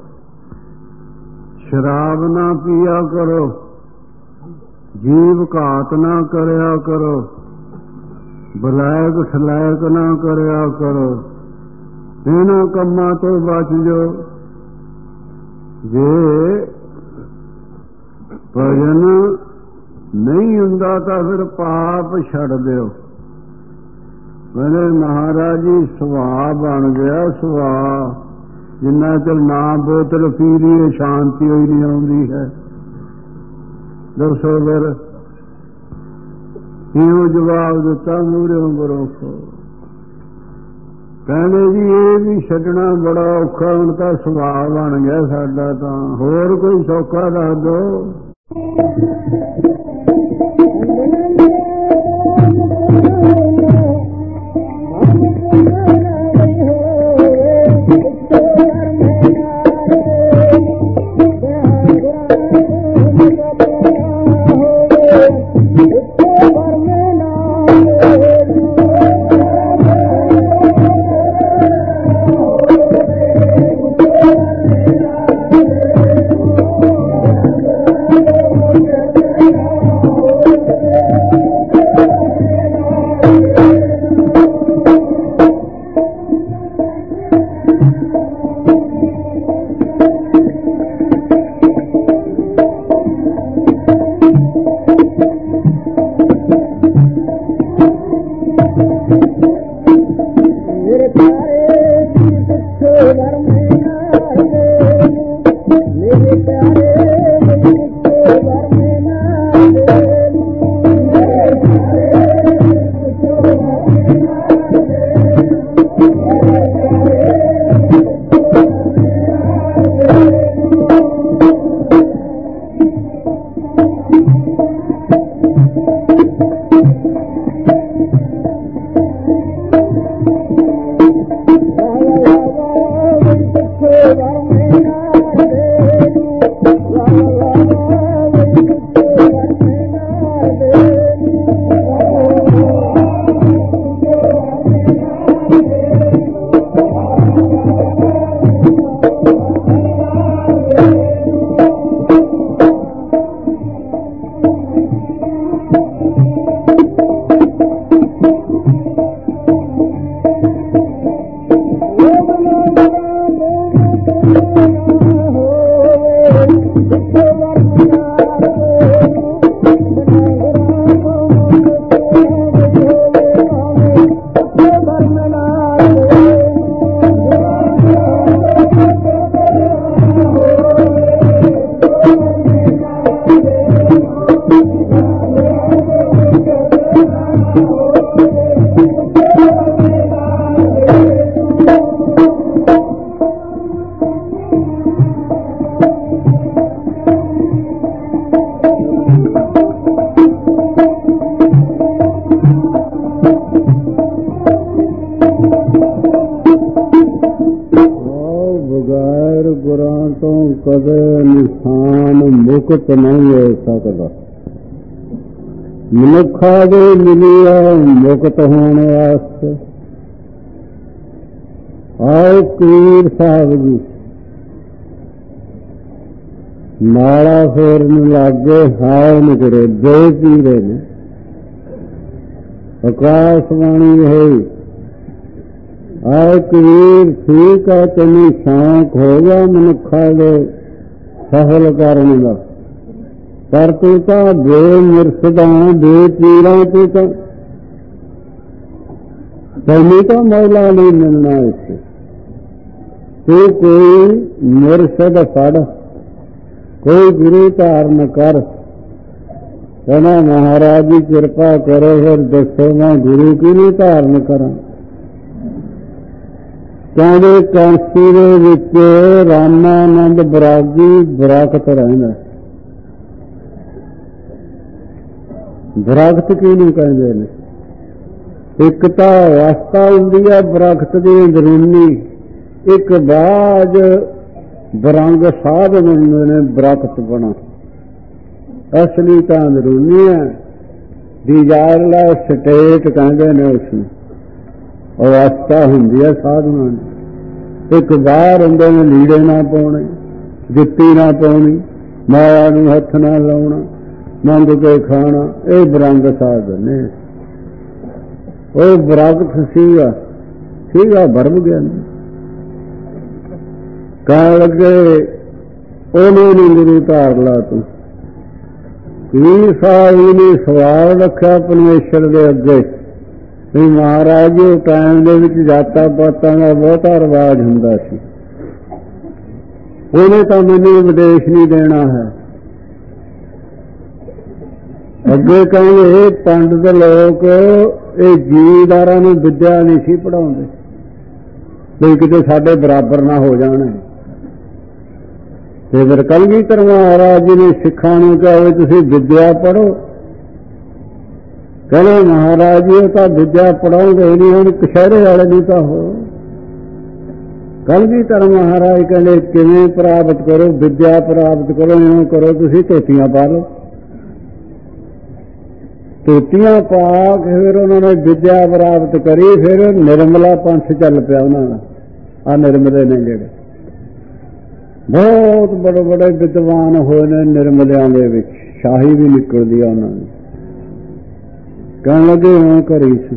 ਸ਼ਰਾਬ ਨਾ ਪੀਆ ਕਰੋ, ਜੀਵ ਘਾਤ ਨਾ ਕਰਿਆ ਕਰੋ, ਬਲੈਕ ਸਲੈਕ ਨਾ ਕਰਿਆ ਕਰੋ। ਇਹਨਾਂ ਕੰਮਾਂ ਤੋਂ ਬਚ ਜਾਓ। ਜੇ ਭਜਨ ਨਹੀਂ ਹੁੰਦਾ ਤਾਂ ਫਿਰ ਪਾਪ ਛੱਡ ਦਿਓ। ਮੇਰੇ ਮਹਾਰਾਜ ਜੀ ਸੁਭਾਅ ਬਣ ਗਿਆ, ਸੁਭਾਅ ਜਿੰਨਾ ਚਿਰ ਨਾ ਬੋਤਲ ਪੀ ਲਈਏ ਸ਼ਾਂਤੀ ਹੋਈ ਨਹੀਂ ਆਉਂਦੀ ਹੈ। ਦੱਸੋ ਫਿਰ ਕਿਉਂ ਜਵਾਬ ਦਿੱਤਾ ਮੂਹਰਿਓਂ ਬਰੋਖੋ। ਕਹਿੰਦੇ ਜੀ ਇਹ ਵੀ ਛੱਡਣਾ ਬੜਾ ਔਖਾ, ਹੁਣ ਤਾਂ ਸੁਭਾਅ ਬਣ ਗਿਆ ਸਾਡਾ, ਤਾਂ ਹੋਰ ਕੋਈ ਸੌਖਾ ਦੱਸ ਦਿਓ। ਮੁਕਤ ਨਹੀਂ ਹੋ ਸਕਦਾ। ਮਨੁੱਖਾਂ ਦੇ ਮਿਲਿਆ ਮੁਕਤ ਹੋਣ ਵਾਸਤੇ ਆਓ ਕਬੀਰ ਸਾਹਿਬ ਜੀ ਨਾਲਾ ਫੇਰਨ ਲੱਗੇ। ਹਾਏ ਨਿਕਰੇ ਦੋ ਪੀਰੇ ਨੇ ਆਕਾਸ਼ਵਾਣੀ ਹੋਈ। ਆਏ ਕਬੀਰ ਠੀਕ ਹੈ, ਤੈਨੂੰ ਸ਼ੌਂਕ ਹੋ ਗਿਆ ਮਨੁੱਖਾਂ ਦੇ ਸਫਲ ਕਰਨ ਦਾ, ਪਰ ਤੂੰ ਤਾਂ ਬੇਮੁਰਸ਼ਦਾਂ ਬੇਪੀਰਾਂ ਤੂੰ ਤਾਂ ਤੈਨੂੰ ਤਾਂ ਮੌਲਾ ਨਹੀਂ ਮਿਲਣਾ। ਇੱਥੇ ਤੂੰ ਕੋਈ ਮੁਰਸ਼ਦ ਫੜ, ਕੋਈ ਗੁਰੂ ਧਾਰਨ ਕਰ। ਕਹਿੰਦਾ ਮਹਾਰਾਜ ਜੀ ਕਿਰਪਾ ਕਰੋ, ਫਿਰ ਦੱਸੋ ਮੈਂ ਗੁਰੂ ਕਿਹਨੂੰ ਧਾਰਨ ਕਰਾਂ। ਕਹਿੰਦੇ ਕਾਂਸੀ ਦੇ ਵਿੱਚ ਰਾਮਾਨੰਦ ਬਰਾਗੀ ਦਰਖਤ ਰਹਿੰਦਾ। ਦਰਖਤ ਕਿਹਨੂੰ ਕਹਿੰਦੇ ਨੇ? ਇੱਕ ਤਾਂ ਅਵਸਥਾ ਹੁੰਦੀ ਹੈ ਦਰਖਤ ਦੀ ਅੰਦਰੂਨੀ, ਇੱਕ ਬਾਅਦ ਬਰੰਗ ਸਾਧ ਹੁੰਦੇ ਨੇ ਦਰਖਤ ਬਣਾ। ਅਸਲੀ ਤਾਂ ਅੰਦਰੂਨੀ ਹੈ, ਡਿਜ਼ਾਇਰਲੈਸ ਸਟੇਟ ਕਹਿੰਦੇ ਨੇ ਉਸਨੂੰ। ਅਵਸਥਾ ਹੁੰਦੀ ਹੈ ਸਾਧੂਆਂ ਦੀ। ਇੱਕ ਬਾਹਰ ਹੁੰਦੇ ਨੇ ਲੀੜੇ ਨਾ ਪਾਉਣੇ, ਜੁੱਤੀ ਨਾ ਪਾਉਣੀ, ਮਾਇਆ ਨੂੰ ਹੱਥ ਨਾ ਲਾਉਣਾ, ਮੰਗ ਕੇ ਖਾਣਾ, ਇਹ ਬਰੰਗ ਸਾਧਨ ਨੇ। ਉਹ ਬਰਗਤ ਸੀਗਾ ਬਰਮ ਗਿਆਨੀ। ਕਹਿਣ ਲੱਗੇ ਉਹਨੇ ਨੀ ਗੁਰੂ ਧਾਰ ਲਾ ਤੂੰ। ਕਬੀਰ ਸਾਹਿਬ ਨੇ ਸਵਾਲ ਰੱਖਿਆ ਪਰਮੇਸ਼ਰ ਦੇ ਅੱਗੇ ਵੀ ਮਹਾਰਾਜ ਜੀ ਟਾਈਮ ਦੇ ਵਿੱਚ ਜਾਤਾਂ ਪਾਤਾਂ ਦਾ ਬਹੁਤਾ ਰਿਵਾਜ ਹੁੰਦਾ ਸੀ, ਉਹਨੇ ਤਾਂ ਮੈਨੂੰ ਉਪਦੇਸ਼ ਨਹੀਂ ਦੇਣਾ ਹੈ। ਅੱਗੇ ਕਹਿੰਦੇ ਪੰਡਤ ਲੋਕ ਇਹ ਜ਼ਿਮੀਂਦਾਰਾਂ ਨੂੰ ਵਿਦਿਆ ਨਹੀਂ ਸੀ ਪੜ੍ਹਾਉਂਦੇ ਵੀ ਕਿਤੇ ਸਾਡੇ ਬਰਾਬਰ ਨਾ ਹੋ ਜਾਣ। ਤੇ ਫਿਰ ਕਲਗੀਧਰ ਮਹਾਰਾਜ ਜੀ ਨੇ ਸਿੱਖਾਂ ਨੂੰ ਕਿਹਾ ਵੀ ਤੁਸੀਂ ਵਿਦਿਆ ਪੜ੍ਹੋ। ਕਹਿੰਦੇ ਮਹਾਰਾਜ ਜੀ ਉਹ ਤਾਂ ਵਿਦਿਆ ਪੜ੍ਹਾਉਂਦੇ ਨਹੀਂ, ਹੁਣ ਕਸ਼ਹਿਰੇ ਵਾਲੇ ਨਹੀਂ ਤਾਂ ਹੋ। ਕਲਗੀਧਰ ਮਹਾਰਾਜ ਕਹਿੰਦੇ ਕਿਵੇਂ ਪ੍ਰਾਪਤ ਕਰੋ ਵਿਦਿਆ ਪ੍ਰਾਪਤ ਕਰੋ, ਇਉਂ ਕਰੋ ਤੁਸੀਂ ਧੋਤੀਆਂ ਪਾ ਲਓ। ਧੋਤੀਆਂ ਪਾ ਕੇ ਫਿਰ ਉਹਨਾਂ ਨੇ ਵਿਦਿਆ ਪ੍ਰਾਪਤ ਕਰੀ। ਫਿਰ ਨਿਰਮਲਾ ਪੰਥ ਚੱਲ ਪਿਆ ਉਹਨਾਂ ਦਾ। ਆਹ ਨਿਰਮਲੇ ਨੇ ਜਿਹੜੇ ਬਹੁਤ ਬੜੇ ਬੜੇ ਵਿਦਵਾਨ ਹੋਏ ਨੇ ਨਿਰਮਲਿਆਂ ਦੇ ਵਿੱਚ, ਸ਼ਾਹੀ ਵੀ ਨਿਕਲਦੀ ਆ ਉਹਨਾਂ ਦੀ। ਕਹਿਣ ਲੱਗੇ ਇਉਂ ਕਰੀ ਸੀ।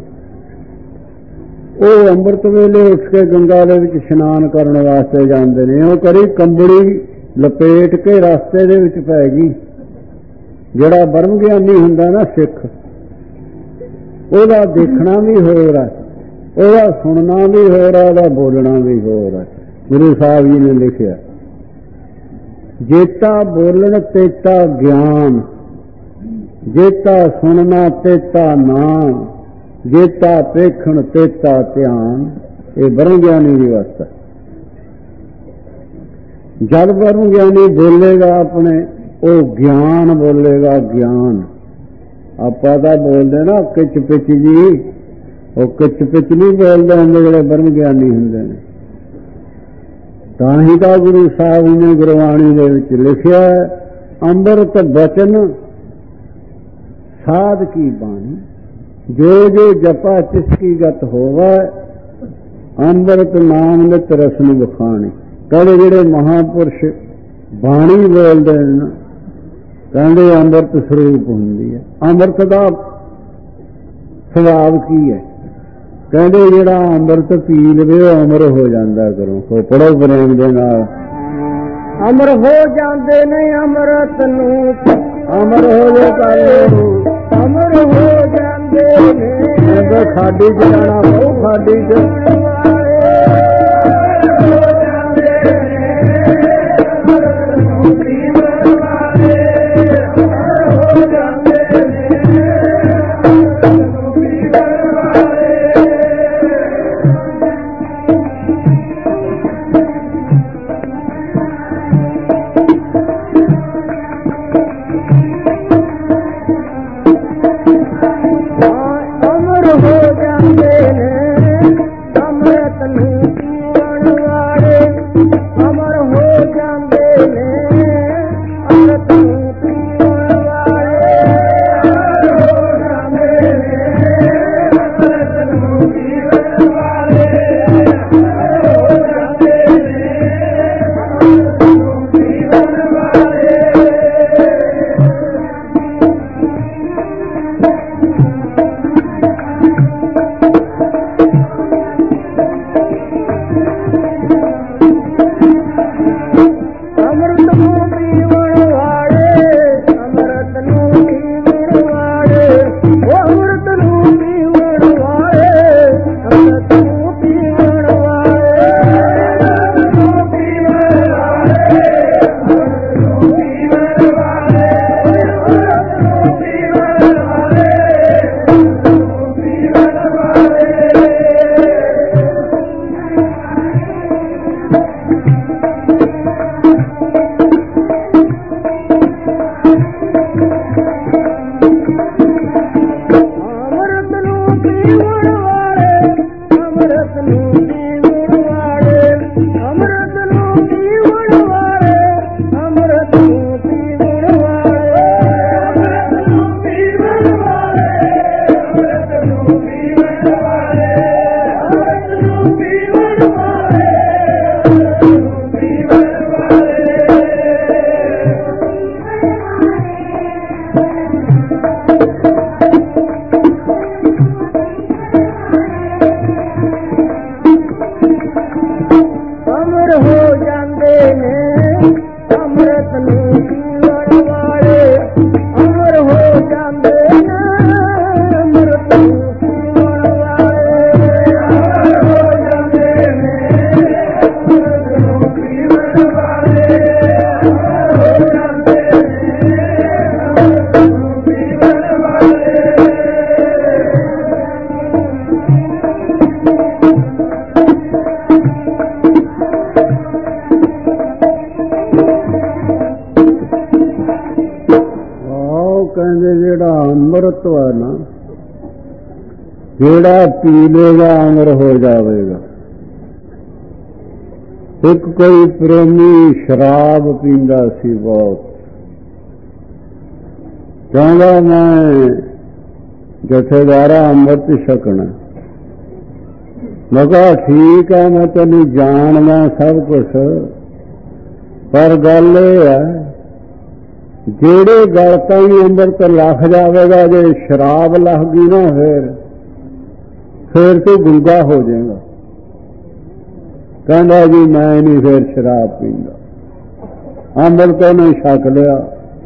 ਉਹ ਅੰਮ੍ਰਿਤ ਵੇਲੇ ਉੱਠ ਕੇ ਗੰਗਾ ਦੇ ਵਿੱਚ ਇਸ਼ਨਾਨ ਕਰਨ ਵਾਸਤੇ ਜਾਂਦੇ ਨੇ। ਇਉਂ ਕਰੀ ਕੰਬੜੀ ਲਪੇਟ ਕੇ ਰਸਤੇ ਦੇ ਵਿੱਚ ਪੈ ਗਈ। ਜਿਹੜਾ ਬਰਮ ਗਿਆਨੀ ਹੁੰਦਾ ਨਾ ਸਿੱਖ, ਉਹਦਾ ਦੇਖਣਾ ਵੀ ਹੋਰ ਹੈ, ਉਹਦਾ ਸੁਣਨਾ ਵੀ ਹੋਰ ਹੈ, ਉਹਦਾ ਬੋਲਣਾ ਵੀ ਹੋਰ ਹੈ। ਗੁਰੂ ਸਾਹਿਬ ਜੀ ਨੇ ਲਿਖਿਆ ਜੇਤਾ ਬੋਲਣ ਤੇਤਾ ਗਿਆਨ, ਜੇਤਾ ਸੁਣਨਾ ਤੇਤਾ ਨਾਮ, ਜੇਤਾ ਦੇਖਣ ਤੇਤਾ ਧਿਆਨ। ਇਹ ਬਰਮ ਗਿਆਨੀ ਦੀ ਅਵਸਥਾ। ਜਦ ਬਰਮ ਗਿਆਨੀ ਬੋਲੇਗਾ ਆਪਣੇ, ਉਹ ਗਿਆਨ ਬੋਲੇਗਾ। ਗਿਆਨ ਆਪਾਂ ਤਾਂ ਬੋਲਦੇ ਨਾ ਕਿਚ ਪਿਚ ਜੀ, ਉਹ ਕਿਚ ਪਿਚ ਨਹੀਂ ਬੋਲਦੇ ਹੁੰਦੇ ਜਿਹੜੇ ਬਰਮ ਗਿਆਨੀ ਹੁੰਦੇ ਨੇ। ਤਾਂ ਹੀ ਤਾਂ ਗੁਰੂ ਸਾਹਿਬ ਨੇ ਗੁਰਬਾਣੀ ਦੇ ਵਿੱਚ ਲਿਖਿਆ ਅੰਮ੍ਰਿਤ ਬਚਨ ਸਾਧ ਕੀ ਬਾਣੀ, ਜੋ ਜੋ ਜਪਾ ਤਿਸ ਕੀ ਗਤ ਹੋਵੇ, ਅੰਮ੍ਰਿਤ ਨਾਮ ਨਿਤ ਰਸਨ ਬਖਾਣੀ। ਕਹਿੰਦੇ ਜਿਹੜੇ ਮਹਾਂਪੁਰਸ਼ ਬਾਣੀ ਬੋਲਦੇ ਨੇ ਕਹਿੰਦੇ ਅੰਮ੍ਰਿਤ ਸਰੂਪ ਹੁੰਦੀ ਹੈ। ਅੰਮ੍ਰਿਤ ਦਾ ਸੁਭਾਅ ਕੀ ਹੈ? ਕਹਿੰਦੇ ਜਿਹੜਾ ਅੰਮ੍ਰਿਤ ਪੀ ਲਵੇ ਉਹ ਅਮਰ ਹੋ ਜਾਂਦਾ। ਕਰੋ ਕੋ ਪੜੋ ਪ੍ਰੇਮ ਦੇ ਨਾਲ। ਅਮਰ ਹੋ ਜਾਂਦੇ ਨੇ ਅੰਮ੍ਰਿਤ ਨੂੰ, ਅਮਰ ਹੋ ਜੇ ਕਾਲੂ, ਅਮਰ ਹੋ ਜਾਂਦੇ ਨੇ। ਖਾਡੀ ਚ ਜਾਣਾ ਪਊ, ਖਾਡੀ ਚ ਅਮਰ ਹੋ ਜਾਂਦੇ ਨੇ। ਕਹਿੰਦੇ ਜਿਹੜਾ ਅੰਮ੍ਰਿਤ ਹੈ ਨਾ, ਜਿਹੜਾ ਪੀ ਲੇਗਾ ਅਮਰ ਹੋ ਜਾਵੇਗਾ। ਇੱਕ ਕੋਈ ਪ੍ਰੇਮੀ ਸ਼ਰਾਬ ਪੀਂਦਾ ਸੀ ਬਹੁਤ, ਕਹਿੰਦਾ ਮੈਂ ਜਥੇਦਾਰਾ ਅੰਮ੍ਰਿਤ ਛਕਣਾ। ਮੈਂ ਕਿਹਾ ਠੀਕ ਹੈ, ਮੈਂ ਤੈਨੂੰ ਜਾਣਦਾ ਸਭ ਕੁਛ, ਪਰ ਗੱਲ ਇਹ ਹੈ ਜਿਹੜੇ ਗਲ ਤਾਈਂ ਅੰਮ੍ਰਿਤ ਲੱਗ ਜਾਵੇਗਾ, ਜੇ ਸ਼ਰਾਬ ਲੱਗ ਗਈ ਨਾ ਫਿਰ ਤੂੰ ਗੁੰਗਾ ਹੋ ਜਾਏਗਾ। ਕਹਿੰਦਾ ਜੀ ਮੈਂ ਨਹੀਂ ਫਿਰ ਸ਼ਰਾਬ ਪੀਂਦਾ। ਅੰਮ੍ਰਿਤ ਉਹਨੇ ਛਕ ਲਿਆ,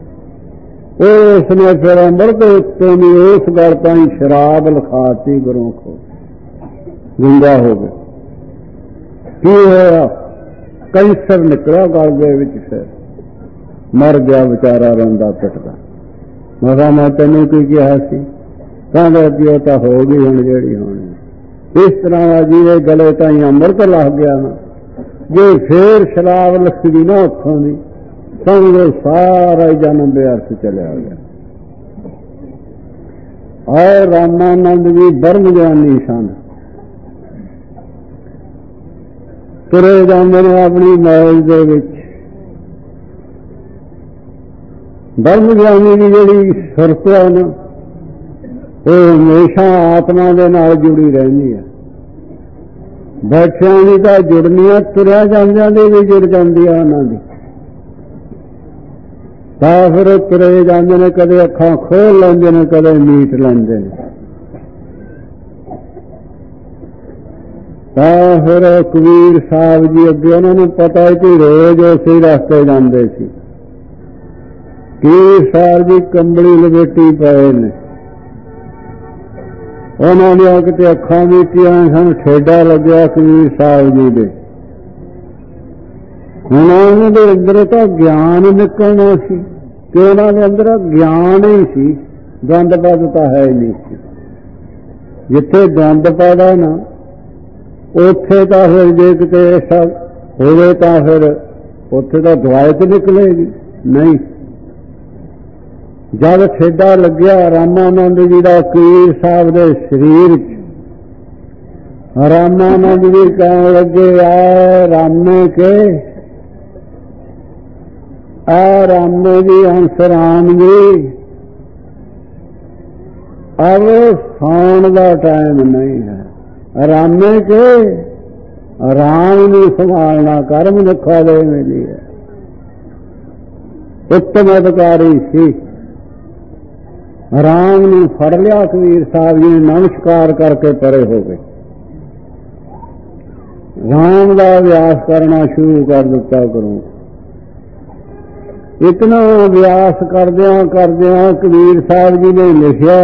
ਉਸਨੇ ਫਿਰ ਅੰਮ੍ਰਿਤ ਉੱਤੇ ਵੀ ਉਸ ਗਲ ਤਾਈਂ ਸ਼ਰਾਬ ਲਿਖਾਤੀ, ਗੁਰੂ ਕੋ ਗੁੰਗਾ ਹੋ ਗਿਆ। ਕੀ ਹੋਇਆ? ਕੈਂਸਰ ਨਿਕਲਿਆ ਗਲ ਦੇ ਵਿੱਚ, ਫਿਰ ਮਰ ਗਿਆ ਵਿਚਾਰਾ ਰੋਂਦਾ ਪਿੱਟਦਾ। ਮੈਂ ਕਿਹਾ ਮੈਂ ਤੈਨੂੰ ਕੀ ਕਿਹਾ ਸੀ? ਕਹਿੰਦਾ ਕਿ ਉਹ ਤਾਂ ਹੋ ਗਈ ਹੁਣ ਜਿਹੜੀ ਹੋਣੀ। ਇਸ ਤਰ੍ਹਾਂ ਦਾ ਜਿਹਦੇ ਗਲੇ ਤਾਈਂ ਅੰਮ੍ਰਿਤ ਲੱਗ ਗਿਆ ਨਾ, ਜੇ ਫੇਰ ਸ਼ਰਾਬ ਲੱਗੀ ਨਾ ਉੱਥੋਂ ਦੀ, ਸਮਝੋ ਸਾਰਾ ਜਨਮ ਵਿਅਰਥ ਚਲਿਆ ਗਿਆ। ਔਰ ਰਾਮਾਨੰਦ ਵੀ ਬ੍ਰਹਮ ਗਿਆਨੀ ਸਨ, ਤੁਰੇ ਜਾਂਦੇ ਨੇ ਆਪਣੀ ਮੌਜ ਦੇ ਵਿੱਚ। ਬ੍ਰਹਮ ਗਿਆਨੀ ਦੀ ਜਿਹੜੀ ਸੁਰਤ ਹੈ ਨਾ, ਉਹ ਹਮੇਸ਼ਾ ਆਤਮਾ ਦੇ ਨਾਲ ਜੁੜੀ ਰਹਿੰਦੀ ਹੈ। ਬੈਠਿਆਂ ਦੀ ਤਾਂ ਜੁੜਨੀ ਹੈ, ਤੁਰਿਆ ਜਾਂਦਿਆਂ ਦੀ ਵੀ ਜੁੜ ਜਾਂਦੀ ਹੈ ਉਹਨਾਂ ਦੀ। ਤਾਂ ਫਿਰ ਤੁਰੇ ਜਾਂਦੇ ਨੇ, ਕਦੇ ਅੱਖਾਂ ਖੋਲ ਲੈਂਦੇ ਨੇ, ਕਦੇ ਮੀਟ ਲੈਂਦੇ ਨੇ। ਤਾਂ ਫਿਰ ਕਬੀਰ ਸਾਹਿਬ ਜੀ ਅੱਗੇ ਉਹਨਾਂ ਨੂੰ ਪਤਾ ਹੈ ਕਿ ਰੋਜ਼ ਉਸੇ ਰਸਤੇ ਜਾਂਦੇ ਸੀ। ਕਬੀਰ ਸਾਹਿਬ ਜੀ ਕੰਬਲੀ ਲਪੇਟੀ ਪਏ ਨੇ, ਉਹਨਾਂ ਦੀਆਂ ਕਿਤੇ ਅੱਖਾਂ ਮੀਟੀਆਂ ਸਨ, ਠੇਡਾ ਲੱਗਿਆ ਕਬੀਰ ਸਾਹਿਬ ਜੀ ਦੇ। ਹੁਣ ਉਹਨਾਂ ਦੇ ਅੰਦਰ ਤਾਂ ਗਿਆਨ ਨਿਕਲਣਾ ਸੀ, ਕਿ ਉਹਨਾਂ ਦੇ ਅੰਦਰ ਗਿਆਨ ਹੀ ਸੀ, ਦੰਦ ਪਦ ਤਾਂ ਹੈ ਹੀ ਨਹੀਂ ਸੀ। ਜਿੱਥੇ ਦੰਦ ਪੈਦਾ ਨਾ, ਉੱਥੇ ਤਾਂ ਫਿਰ ਜੇ ਕਿਤੇ ਐਸਾ ਹੋਵੇ ਤਾਂ ਫਿਰ ਉੱਥੇ ਤਾਂ ਦਵਾਇਤ ਨਿਕਲੇਗੀ ਨਹੀਂ। ਜਦ ਠੇਡਾ ਲੱਗਿਆ ਰਾਮਾਨੰਦ ਜੀ ਦਾ ਕਬੀਰ ਸਾਹਿਬ ਦੇ ਸਰੀਰ 'ਚ, ਰਾਮਾਨੰਦ ਜੀ ਕਹਿਣ ਲੱਗੇ ਆ ਰਾਮੇ ਕੇ, ਆ ਰਾਮੇ ਜੀ ਹੰਸ ਰਾਮ ਜੀ, ਅਬ ਸੌਣ ਦਾ ਟਾਈਮ ਨਹੀਂ ਹੈ। ਰਾਮੇ ਕੇ ਰਾਮ ਨੂੰ ਸੰਭਾਲਣਾ ਕਰ, ਮਨੁੱਖਾ ਦੇ ਮਿਲੀ ਹੈ। ਉੱਤਮ ਅਧਿਕਾਰੀ ਸੀ। ਰਾਮ ਨੂੰ ਫੜ ਲਿਆ ਕਬੀਰ ਸਾਹਿਬ ਜੀ ਨੇ, ਨਮਸਕਾਰ ਕਰਕੇ ਪਰੇ ਹੋ ਗਏ। ਰਾਮ ਦਾ ਅਭਿਆਸ ਕਰਨਾ ਸ਼ੁਰੂ ਕਰ ਦਿੱਤਾ ਕਰੋ। ਇਤਨਾ ਅਭਿਆਸ ਕਰਦਿਆਂ ਕਰਦਿਆਂ ਕਬੀਰ ਸਾਹਿਬ ਜੀ ਨੇ ਲਿਖਿਆ,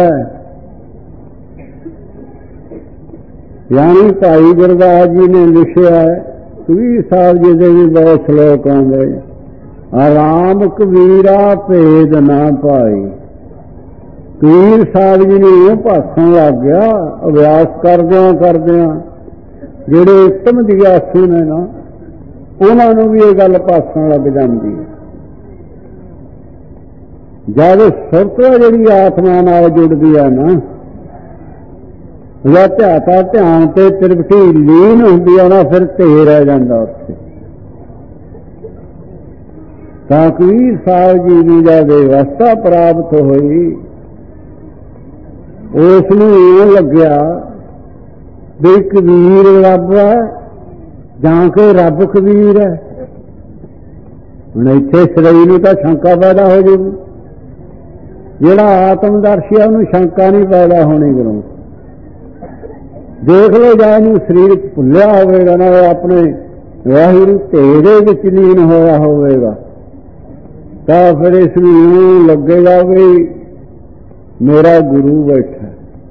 ਯਾਨੀ ਭਾਈ ਗੁਰਦਾਸ ਜੀ ਨੇ ਲਿਖਿਆ, ਕਬੀਰ ਸਾਹਿਬ ਜੀ ਦੇ ਵੀ ਬਹੁਤ ਸ਼ਲੋਕ ਆਉਂਦੇ, ਰਾਮ ਕਬੀਰਾ ਭੇਦ ਨਾ ਪਾਈ। ਕਬੀਰ ਸਾਹਿਬ ਜੀ ਨੇ ਇਹ ਭਾਸ਼ਣ ਲੱਗ ਗਿਆ, ਅਭਿਆਸ ਕਰਦਿਆਂ ਕਰਦਿਆਂ ਜਿਹੜੇ ਉੱਤਮ ਦਿਆਸੂ ਨੇ ਨਾ, ਉਹਨਾਂ ਨੂੰ ਵੀ ਇਹ ਗੱਲ ਭਾਸ਼ਣ ਲੱਗ ਜਾਂਦੀ ਹੈ। ਜਦ ਸੁਰਤ ਜਿਹੜੀ ਆਤਮਾ ਨਾਲ ਜੁੜਦੀ ਹੈ ਨਾ, ਜਾਂ ਧਿਆਤਾ ਧਿਆਨ ਤੇ ਤ੍ਰਿਪਤੀ ਲੀਨ ਹੁੰਦੀ ਹੈ ਨਾ, ਫਿਰ ਢੇ ਰਹਿ ਜਾਂਦਾ ਉੱਥੇ। ਤਾਂ ਕਬੀਰ ਸਾਹਿਬ ਜੀ ਦੀ ਜਦ ਅਵਸਥਾ ਪ੍ਰਾਪਤ ਹੋਈ, ਉਸ ਨੂੰ ਇਹ ਲੱਗਿਆ ਵੀ ਕਬੀਰ ਰੱਬ ਹੈ ਜਾਂ ਕਿ ਰੱਬ ਕਬੀਰ ਹੈ। ਹੁਣ ਇੱਥੇ ਸਰੀਰ ਨੂੰ ਤਾਂ ਸ਼ੰਕਾ ਪੈਦਾ ਹੋ ਜਾਊਗੀ। ਜਿਹੜਾ ਆਤਮਦਰਸ਼ੀ ਹੈ ਉਹਨੂੰ ਸ਼ੰਕਾ ਨਹੀਂ ਪੈਦਾ ਹੋਣੀ। ਗੁਰੂ ਦੇਖ ਲਓ, ਜਾਂ ਇਹਨੂੰ ਸਰੀਰ ਭੁੱਲਿਆ ਹੋਵੇਗਾ ਨਾ, ਆਪਣੇ ਵਾਹਿਗੁਰੂ ਢੇ ਦੇ ਵਿੱਚ ਲੀਨ ਹੋਇਆ ਹੋਵੇਗਾ, ਤਾਂ ਫਿਰ ਇਸ ਨੂੰ ਲੱਗੇਗਾ ਵੀ ਮੇਰਾ ਗੁਰੂ ਬੈਠਾ,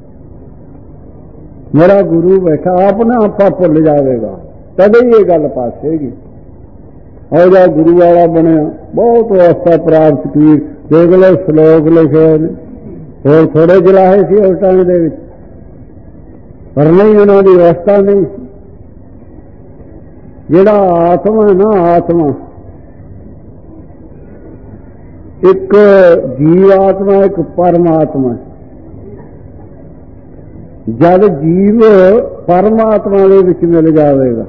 ਮੇਰਾ ਗੁਰੂ ਬੈਠਾ, ਆਪਣਾ ਆਪਾ ਭੁੱਲ ਜਾਵੇਗਾ, ਤਦੇ ਹੀ ਇਹ ਗੱਲ ਪਾਸੇਗੀ। ਔਰ ਜਿਹੜਾ ਗੁਰੂ ਵਾਲਾ ਬਣਿਆ, ਬਹੁਤ ਅਵਸਥਾ ਪ੍ਰਾਪਤ ਕੀ। ਦੇਖ ਲਓ ਸ਼ਲੋਕ ਲਿਖੇ ਨੇ, ਹੋਰ ਥੋੜੇ ਜਲਾਹੇ ਸੀ ਉਸ ਟਾਈਮ ਦੇ ਵਿੱਚ, ਪਰ ਨਹੀਂ ਉਹਨਾਂ ਦੀ ਅਵਸਥਾ ਨਹੀਂ ਸੀ। ਜਿਹੜਾ ਆਤਮਾ ਨਾ, ਆਤਮਾ ਇੱਕ ਜੀਵ ਆਤਮਾ, ਇੱਕ ਪਰਮਾਤਮਾ। ਜਦ ਜੀਵ ਪਰਮਾਤਮਾ ਦੇ ਵਿੱਚ ਮਿਲ ਜਾਵੇਗਾ,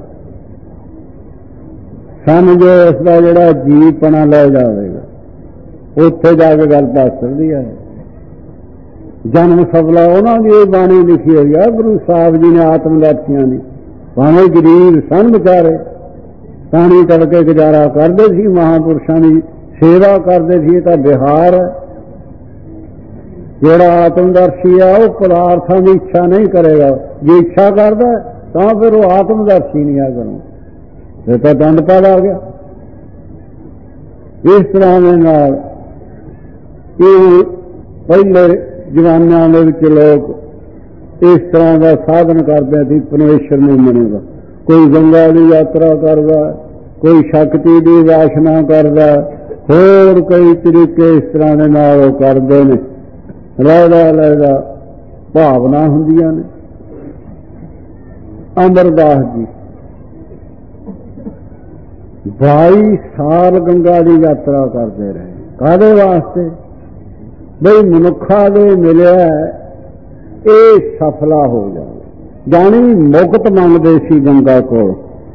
ਸਮਝੋ ਉਸ ਦਾ ਜਿਹੜਾ ਜੀਵਪਣਾ ਲੈ ਜਾਵੇਗਾ, ਉੱਥੇ ਜਾ ਕੇ ਗੱਲ ਦੱਸ ਸਕਦੀ ਹੈ। ਜਨਮ ਸਫਲਾ ਉਹਨਾਂ ਦੀ ਬਾਣੀ ਲਿਖੀ ਹੋਈ ਹੈ, ਗੁਰੂ ਸਾਹਿਬ ਜੀ ਨੇ ਆਤਮਦਾਸੀਆਂ ਦੀ। ਭਾਵੇਂ ਗਰੀਬ ਸਨ ਵਿਚਾਰੇ, ਪਾਣੀ ਤੜਕੇ ਗੁਜ਼ਾਰਾ ਕਰਦੇ ਸੀ, ਮਹਾਂਪੁਰਸ਼ਾਂ ਦੀ ਸੇਵਾ ਕਰਦੇ ਸੀ। ਇਹ ਤਾਂ ਬਿਹਾਰ ਹੈ। ਜਿਹੜਾ ਆਤਮਦਰਸ਼ੀ ਆ ਉਹ ਪਦਾਰਥਾਂ ਦੀ ਇੱਛਾ ਨਹੀਂ ਕਰੇਗਾ। ਜੇ ਇੱਛਾ ਕਰਦਾ ਤਾਂ ਫਿਰ ਉਹ ਆਤਮਦਰਸ਼ੀ ਨਹੀਂ ਆ ਕਰੋ, ਫਿਰ ਤਾਂ ਦੰਡ ਪਾ ਆ ਗਿਆ। ਇਸ ਤਰ੍ਹਾਂ ਦੇ ਨਾਲ ਇਹ ਪਹਿਲੇ ਜ਼ਮਾਨਿਆਂ ਦੇ ਵਿੱਚ ਲੋਕ ਇਸ ਤਰ੍ਹਾਂ ਦਾ ਸਾਧਨ ਕਰਦੇ ਸੀ ਪਰਮੇਸ਼ਰ ਨੂੰ ਮੰਨਣ ਦਾ। ਕੋਈ ਗੰਗਾ ਦੀ ਯਾਤਰਾ ਕਰਦਾ, ਕੋਈ ਸ਼ਕਤੀ ਦੀ ਵਾਸ਼ਨਾ ਕਰਦਾ, ਹੋਰ ਕਈ ਤਰੀਕੇ ਇਸ ਤਰ੍ਹਾਂ ਦੇ ਨਾਲ ਉਹ ਕਰਦੇ ਨੇ। ਲਹਿਦਾ ਭਾਵਨਾ ਹੁੰਦੀਆਂ ਨੇ। ਅਮਰਦਾਸ ਜੀ 22 ਸਾਲ ਗੰਗਾ ਦੀ ਯਾਤਰਾ ਕਰਦੇ ਰਹੇ। ਕਾਹਦੇ ਵਾਸਤੇ? ਬਈ ਮਨੁੱਖਾਂ ਦੇ ਮਿਲਿਆ ਇਹ ਸਫਲਾ ਹੋ ਜਾਵੇ, ਜਾਣੀ ਮੁਕਤ ਮੰਗਦੇ ਸੀ ਗੰਗਾ ਕੋਲ।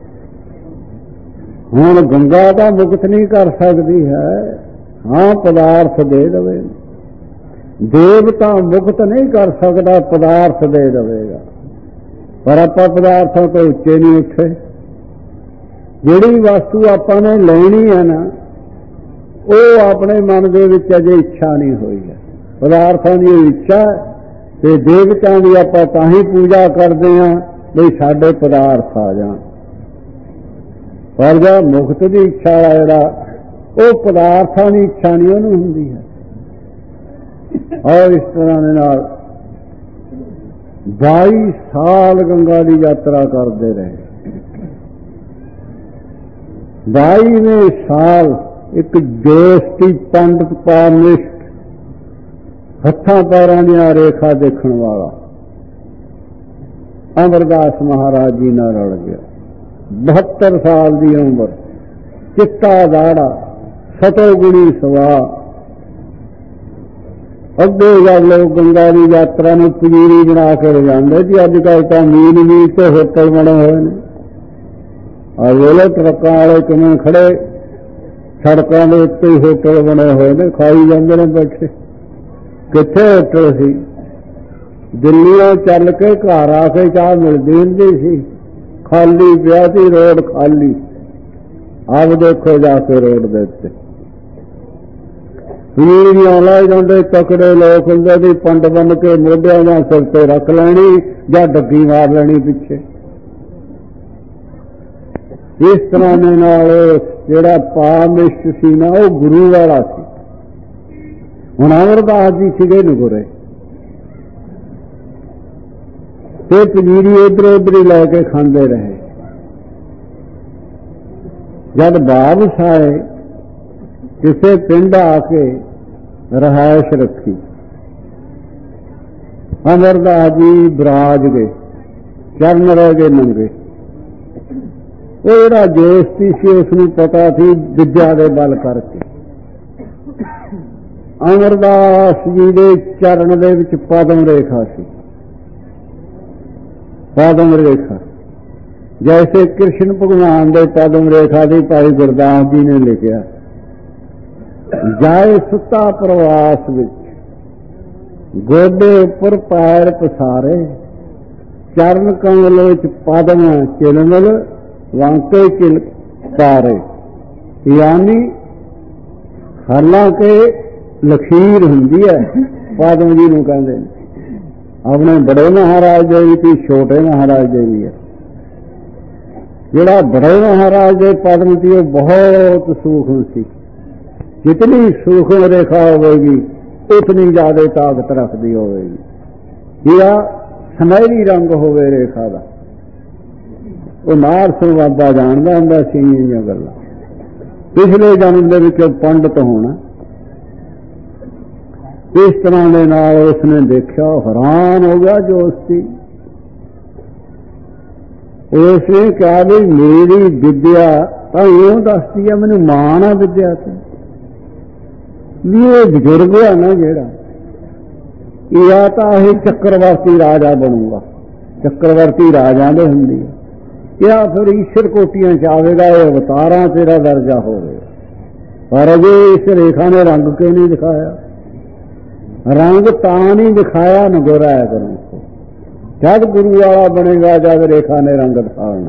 ਹੁਣ ਗੰਗਾ ਤਾਂ ਮੁਕਤ ਨਹੀਂ ਕਰ ਸਕਦੀ ਹੈ, ਹਾਂ ਪਦਾਰਥ ਦੇ ਦੇਵੇ। ਦੇਵਤਾ ਮੁਕਤ ਨਹੀਂ ਕਰ ਸਕਦਾ, ਪਦਾਰਥ ਦੇ ਦੇਵੇਗਾ। ਪਰ ਆਪਾਂ ਪਦਾਰਥਾਂ ਤੋਂ ਉੱਚੇ ਨਹੀਂ ਉੱਠੇ। ਜਿਹੜੀ ਵਸਤੂ ਆਪਾਂ ਨੇ ਲੈਣੀ ਹੈ ਨਾ, ਉਹ ਆਪਣੇ ਮਨ ਦੇ ਵਿੱਚ ਅਜੇ ਇੱਛਾ ਨਹੀਂ ਹੋਈ ਹੈ। ਪਦਾਰਥਾਂ ਦੀ ਇੱਛਾ ਤੇ ਦੇਵਤਿਆਂ ਦੀ ਆਪਾਂ ਤਾਂ ਹੀ ਪੂਜਾ ਕਰਦੇ ਹਾਂ ਬਈ ਸਾਡੇ ਪਦਾਰਥ ਆ ਜਾਣ। ਪਰ ਜਿਹੜਾ ਮੁਕਤ ਦੀ ਇੱਛਾ ਹੈ, ਜਿਹੜਾ ਉਹ ਪਦਾਰਥਾਂ ਦੀ ਇੱਛਾ ਨਹੀਂ ਉਹਨੂੰ ਹੁੰਦੀ ਹੈ। ਔਰ ਇਸ ਤਰ੍ਹਾਂ ਦੇ ਨਾਲ 22 ਸਾਲ ਗੰਗਾ ਦੀ ਯਾਤਰਾ ਕਰਦੇ ਰਹੇ। 22ਵੇਂ ਸਾਲ ਇੱਕ ਜੋਸ਼ੀ ਪੰਡਤ ਪਾਰਨਿਸ਼ਟ, ਹੱਥਾਂ ਪੈਰਾਂ ਦੀਆਂ ਰੇਖਾ ਦੇਖਣ ਵਾਲਾ ਅਮਰਦਾਸ ਮਹਾਰਾਜ ਜੀ ਨਾਲ ਰਲ ਗਿਆ। 72 ਸਾਲ ਦੀ ਉਮਰ, ਚਿੱਟਾ ਦਾੜਾ, ਸਤੋਗੁਣੀ ਸੁਭਾਅ। ਅੱਗੇ ਜਦ ਲੋਕ ਗੰਗਾ ਦੀ ਯਾਤਰਾ ਨੂੰ ਪਨੀਰੀ ਬਣਾ ਕੇ ਲਿਜਾਂਦੇ ਸੀ, ਅੱਜ ਕੱਲ੍ਹ ਤਾਂ ਮੀਲ ਤੇ ਹੋਟਲ ਬਣੇ ਹੋਏ ਨੇ। ਆ ਵੇਲੇ ਟਰੱਕਾਂ ਵਾਲੇ ਕਿਵੇਂ ਖੜੇ, ਸੜਕਾਂ ਦੇ ਉੱਤੇ ਹੀ ਹੋਟਲ ਬਣੇ ਹੋਏ ਨੇ, ਖਾਈ ਜਾਂਦੇ ਨੇ ਬੈਠੇ। ਕਿੱਥੇ ਹੋਟਲ ਸੀ? ਦਿੱਲੀੋਂ ਚੱਲ ਕੇ ਘਰ ਆ ਕੇ ਚਾਹ ਮਿਲਦੀ ਹੁੰਦੀ ਸੀ, ਖਾਲੀ ਪਿਆ ਸੀ ਰੋਡ, ਖਾਲੀ। ਆਪ ਦੇਖੋ ਜਾ ਕੇ ਰੋਡ ਦੇ ਉੱਤੇ ਪੀੜੀਆਂ ਲਾਏ ਜਾਂਦੇ, ਤਕੜੇ ਲੋਕ ਹੁੰਦੇ ਸੀ, ਪੰਡ ਬੰਨ ਕੇ ਮੋਢਿਆਂ ਜਾਂ ਸਿਰ ਤੇ ਰੱਖ ਲੈਣੀ ਜਾਂ ਡੱਗੀ ਮਾਰ ਲੈਣੀ ਪਿੱਛੇ। ਇਸ ਤਰ੍ਹਾਂ ਦੇ ਨਾਲ ਜਿਹੜਾ ਪਾਰਨਿਸ਼ਟ ਸੀ ਨਾ, ਉਹ ਗੁਰੂ ਵਾਲਾ ਸੀ। ਹੁਣ ਅਮਰਦਾਸ ਜੀ ਸੀਗੇ ਨਗੁਰੇ, ਤੇ ਪਨੀਰੀ ਇੱਧਰ ਉੱਧਰ ਹੀ ਲੈ ਕੇ ਖਾਂਦੇ ਰਹੇ। ਜਦ ਵਾਪਸ ਆਏ, ਕਿਸੇ ਪਿੰਡ ਆ ਕੇ ਰਿਹਾਇਸ਼ ਰੱਖੀ। ਅਮਰਦਾਸ ਜੀ ਬਰਾਜ ਗਏ, ਚਰਨ ਰਹਿ ਗਏ ਨੰਗੇ। ਉਹ ਜਿਹੜਾ ਜੋਸ਼ੀ ਸੀ ਉਸ ਨੂੰ ਪਤਾ ਸੀ ਵਿਦਿਆ ਦੇ ਬਲ ਕਰਕੇ। ਅਮਰਦਾਸ ਜੀ ਦੇ ਚਰਨ ਦੇ ਵਿੱਚ ਪਦਮ ਰੇਖਾ ਸੀ। ਪਦਮ ਰੇਖਾ ਜੈਸੇ ਕ੍ਰਿਸ਼ਨ ਭਗਵਾਨ ਦੇ ਪਦਮ ਰੇਖਾ ਦੀ ਭਾਈ ਗੁਰਦਾਸ ਜੀ ਨੇ ਲਿਖਿਆ, ਜਾਏ ਸੁੱਤਾ ਪ੍ਰਵਾਸ ਵਿੱਚ, ਗੋਡੇ ਉੱਪਰ ਪੈਰ ਪਸਾਰੇ, ਚਰਨ ਕਮਲ ਵਿੱਚ ਪਦਮ ਚਿਲਮਲ, ਵਾਂਕੇ ਚਿਲ ਤਾਰੇ। ਯਾਨੀ ਹਾਲਾਂਕਿ ਲਖੀਰ ਹੁੰਦੀ ਹੈ, ਪਦਮ ਜੀ ਨੂੰ ਕਹਿੰਦੇ ਨੇ। ਆਪਣੇ ਬੜੇ ਮਹਾਰਾਜ ਦੇ ਵੀ ਤੇ ਛੋਟੇ ਮਹਾਰਾਜ ਦੇ ਵੀ ਹੈ। ਜਿਹੜਾ ਬੜੇ ਮਹਾਰਾਜ ਦੇ ਪਦਮ ਸੀ ਉਹ ਬਹੁਤ ਸੂਖਮ ਸੀ। ਜਿਤਨੀ ਸੂਖਮ ਰੇਖਾ ਹੋਵੇਗੀ ਉਤਨੀ ਜ਼ਿਆਦਾ ਤਾਕਤ ਰੱਖਦੀ ਹੋਵੇਗੀ। ਜਾਂ ਸੁਨਹਿਰੀ ਰੰਗ ਹੋਵੇ ਰੇਖਾ ਦਾ, ਉਹ ਨਾਰ ਸਿੰਘ ਬਾਬਾ ਜਾਣਦਾ ਹੁੰਦਾ ਸੀ ਇਹ ਗੱਲਾਂ। ਪਿਛਲੇ ਜਨਮ ਦੇ ਵਿੱਚ ਉਹ ਪੰਡਤ ਹੋਣਾ। ਇਸ ਤਰ੍ਹਾਂ ਦੇ ਨਾਲ ਉਸਨੇ ਦੇਖਿਆ, ਹੈਰਾਨ ਹੋ ਗਿਆ ਜੋਸ਼ੀ। ਉਸਨੇ ਕਿਹਾ ਵੀ ਮੇਰੀ ਵਿਦਿਆ ਤਾਂ ਇਉਂ ਦੱਸਦੀ ਆ, ਮੈਨੂੰ ਮਾਣ ਆ ਵਿਦਿਆ ਤੇ। ਵੀ ਇਹ ਬਜ਼ੁਰਗ ਆ ਨਾ ਜਿਹੜਾ, ਇਹ ਤਾਂ ਇਹ ਚੱਕਰਵਰਤੀ ਰਾਜਾ ਬਣੂਗਾ। ਚੱਕਰਵਰਤੀ ਰਾਜਾਂ ਦੇ ਹੁੰਦੀ ਹੈ, ਜਾਂ ਫਿਰ ਈਸ਼ਰ ਕੋਟੀਆਂ ਚ ਆਵੇਗਾ, ਇਹ ਅਵਤਾਰਾਂ ਤੇਰਾ ਦਰਜਾ ਹੋਵੇਗਾ। ਪਰ ਅਜੇ ਇਸ ਰੇਖਾ ਨੇ ਰੰਗ ਕਿਉਂ ਨਹੀਂ ਦਿਖਾਇਆ? ਰੰਗ ਤਾਂ ਨਹੀਂ ਦਿਖਾਇਆ, ਨਗੋਰਾ ਹੈ ਕਰੋ। ਜਦ ਗੁਰੂ ਵਾਲਾ ਬਣੇਗਾ, ਜਦ ਰੇਖਾ ਨੇ ਰੰਗ ਦਿਖਾਉਣਾ।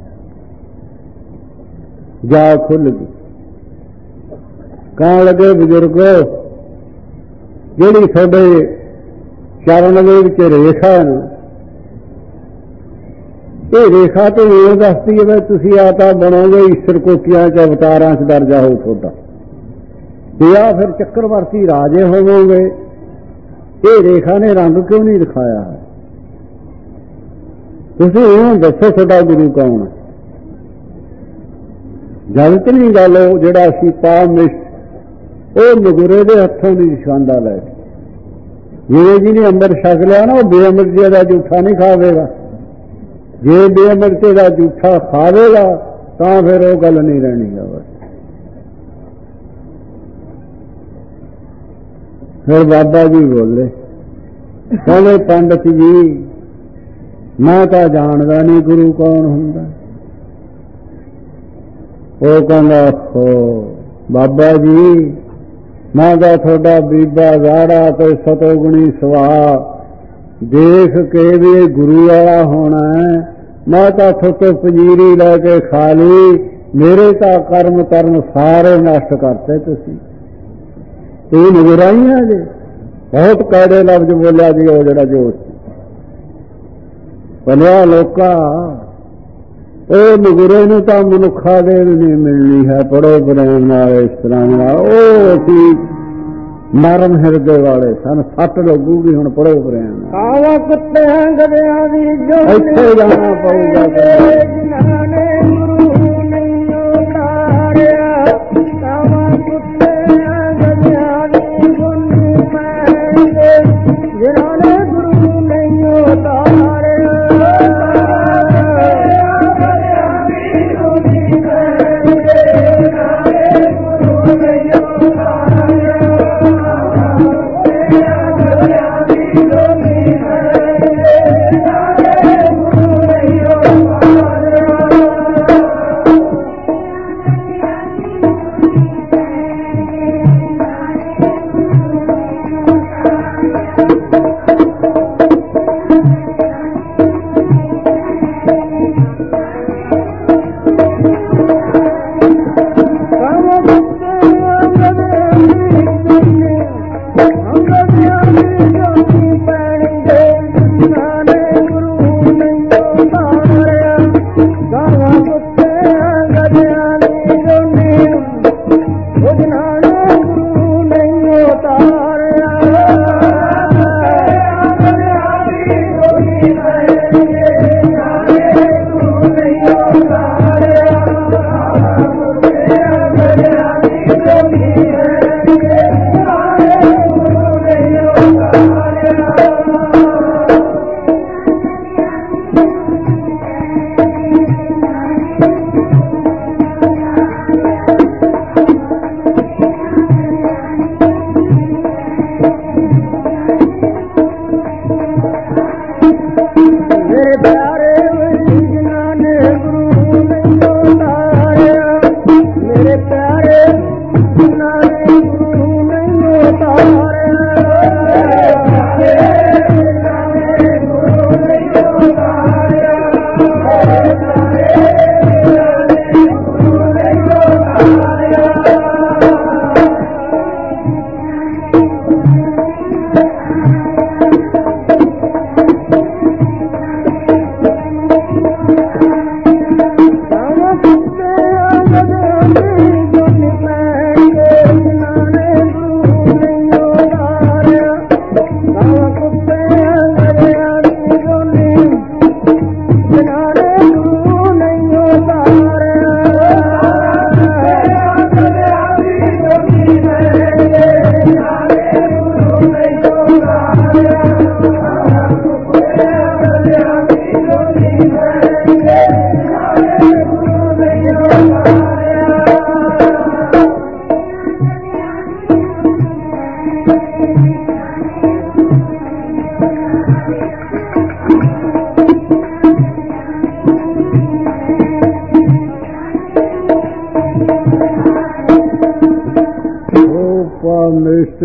ਜਾ ਖੁੱਲ ਗਈ। ਕਹਿਣ ਲੱਗੇ ਬਜ਼ੁਰਗੋ, ਜਿਹੜੀ ਤੁਹਾਡੇ ਚਰਨ ਦੇ ਵਿੱਚ ਰੇਖਾ ਹੈ ਨਾ, ਇਹ ਰੇਖਾ ਤੇ ਇਹ ਦੱਸਦੀ ਹੈ ਤੁਸੀਂ ਆ ਤਾਂ ਬਣੋਗੇ ਈਸ਼ਰ ਕੋਟੀਆਂ ਚ, ਅਵਤਾਰਾਂ ਚ ਦਰਜਾ ਹੋ ਤੁਹਾਡਾ, ਜਾਂ ਫਿਰ ਚੱਕਰਵਰਤੀ ਰਾਜੇ ਹੋਵੋਗੇ। ਇਹ ਰੇਖਾ ਨੇ ਰੰਗ ਕਿਉਂ ਨਹੀਂ ਦਿਖਾਇਆ ਹੈ? ਤੁਸੀਂ ਇਹ ਦੱਸੋ ਤੁਹਾਡਾ ਗੁਰੂ ਕੌਣ ਹੈ? ਜਦ ਨਹੀਂ ਗੱਲ ਉਹ ਜਿਹੜਾ ਸੀ ਪਾਮਿਸ਼ਟ, ਉਹ ਨਗੁਰੇ ਦੇ ਹੱਥੋਂ ਦੀ ਨਿਸ਼ਾਨਾ ਲੈ ਕੇ, ਜਿਵੇਂ ਜਿਹਨੇ ਅੰਮ੍ਰਿਤ ਛਕ ਲਿਆ ਨਾ, ਉਹ ਬੇਅਮਰਤੀ ਦਾ ਝੂਠਾ ਨਹੀਂ ਖਾਵੇਗਾ। ਜੇ ਬੇਅਮਰਤੀ ਦਾ ਝੂਠਾ ਖਾਵੇਗਾ ਤਾਂ ਫਿਰ ਉਹ ਗੱਲ ਨਹੀਂ ਰਹਿਣੀ ਹੈ। ਫਿਰ ਬਾਬਾ ਜੀ ਬੋਲੇ, ਕਹਿੰਦੇ ਪੰਡਤ ਜੀ, ਮੈਂ ਤਾਂ ਜਾਣਦਾ ਨਹੀਂ ਗੁਰੂ ਕੌਣ ਹੁੰਦਾ। ਉਹ ਕਹਿੰਦਾ, ਬਾਬਾ ਜੀ ਮੈਂ ਤਾਂ ਤੁਹਾਡਾ ਬੀਬਾ ਗਾੜਾ ਤੇ ਸਤੋਗੁਣੀ ਸੁਭਾਅ ਦੇਖ ਕੇ ਵੀ ਇਹ ਗੁਰੂ ਵਾਲਾ ਹੋਣਾ ਹੈ, ਮੈਂ ਤਾਂ ਤੁਹਾਡੇ ਪੰਜੀਰੀ ਲੈ ਕੇ ਖਾ ਲਈ, ਮੇਰੇ ਤਾਂ ਕਰਮ ਧਰਮ ਸਾਰੇ ਨਸ਼ਟ ਕਰਤੇ ਤੁਸੀਂ। ਇਹ ਨਗਰਾਈਆਂ ਜੀ, ਬਹੁਤ ਕੜੇ ਲਫ਼ਜ਼ ਬੋਲਿਆ ਜੀ ਉਹ ਜਿਹੜਾ ਜੋਸ਼ ਬਣਿਆ ਲੋਕਾਂ। ਉਹ ਨਗੁਰੇ ਨੂੰ ਤਾਂ ਮਨੁੱਖਾ ਦੇ ਨਹੀਂ ਮਿਲਣੀ ਹੈ, ਪੜੋ ਪ੍ਰੇਮ ਨਾਲ ਇਸ ਤਰ੍ਹਾਂ ਨਾਲ। ਉਹ ਅਸੀਂ ਨਰਮ ਹਿਰਦੇ ਵਾਲੇ ਸਨ, ਸੱਟ ਲੱਗੂਗੀ ਹੁਣ ਪੜੋ ਪ੍ਰੇਮ ਨਾਲ। ਆਵਾ ਕੁੱਤਿਆਂ ਗਧਿਆਂ ਦੀ ਜੋ ਇੱਥੇ ਜਾਣਾ ਪਊਗਾ, ਜਿਨ੍ਹਾਂ ਨੇ ਗੁਰੂ ਨਹੀਂ ਉਤਾਰਿਆ। ਆਵਾ ਕੁੱਤਿਆਂ ਗਧਿਆਂ ਦੀ ਗੁਣੀ ਮੈਂ, ਜਿਨ੍ਹਾਂ ਨੇ ਗੁਰੂ ਨਹੀਂ ਉਤਾਰਿਆ।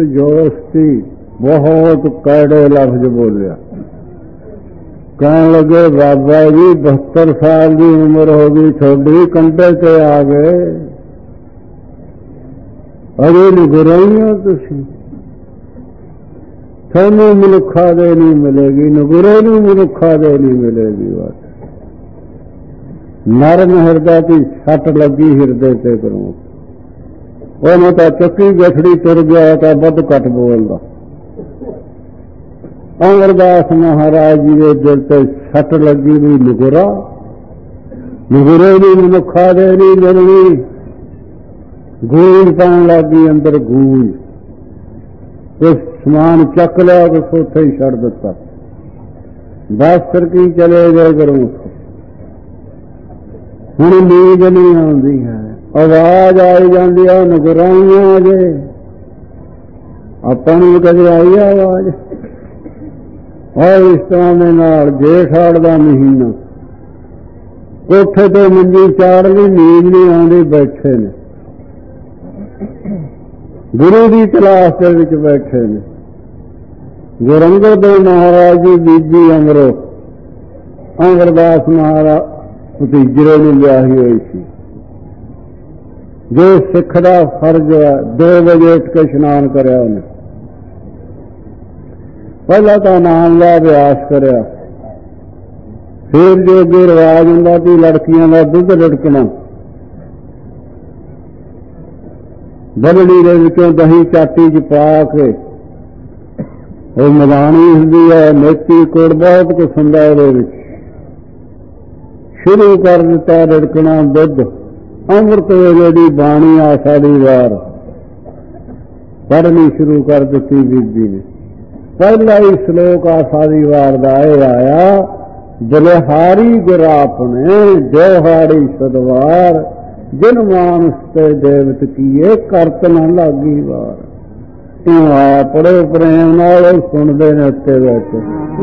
जोस्ती बहुत कड़े लफ्ज बोलिया। कहने लगे बाबा जी 72 साल की उम्र हो गई थोड़ी, कंधे ते आ गए, अजे निगराई हो तुसी, थानू मनुखा दे नहीं मिलेगी, नगुरे नू मनुखा दे नहीं मिलेगी। बात नरम हिरदे की सट लगी हिरदे से करूं, उन्हें तो चक्की गठड़ी तुर गया तो बद घट बोलता। अमरदास महाराज जी के दिल से सट लगी भी नगुरा, नगुरे भी मनुखा दे नहीं मिलनी। गूंज पान लगी अंदर गूंज, उस समान चक लिया तो सोते ही छड़ दिता। बस की चले गए करूं, हुण नींद नहीं आती है, आवाज आई जाती है नगराइया जे, अपनी कदे आई आवाज। और इस तरह के नाल जेठाड़ का महीना, कोठे तो मंजी चाड़ ली, नींद नहीं आती, बैठे ने गुरु की तलाश के विच बैठे ने। गुरु अंगद देव महाराज जी बीजी अमरो अमरदास महाराज भतीजरे ने ब्याही हुई थी। जो सिख का फर्ज है 2 बजे उठ के स्नान कराया, उन्हें पहला तो नाम का अभ्यास कराया, फिर जो अगे रिवाज होंदा कि लड़कियों का दुध लड़कना, बलड़ी के विचों दही चाटी च पा के, वो मदानी होंदी है, मेथी कुड़ बहुत कुछ होंदा उहदे विच, शुरू कर दिता लड़कना दुध। अमृत वेले की बाणी आशा दी वार पढ़नी शुरू कर दी बीबी ने। पहला ही श्लोक आशा दी वार दा आया, बलिहारी गुराप ने जोहाड़ी सदवार, जिन मानस ते देवत किए करत न लागी वार। बड़े प्रेम नाल सुनते ने उत्ते बैठे,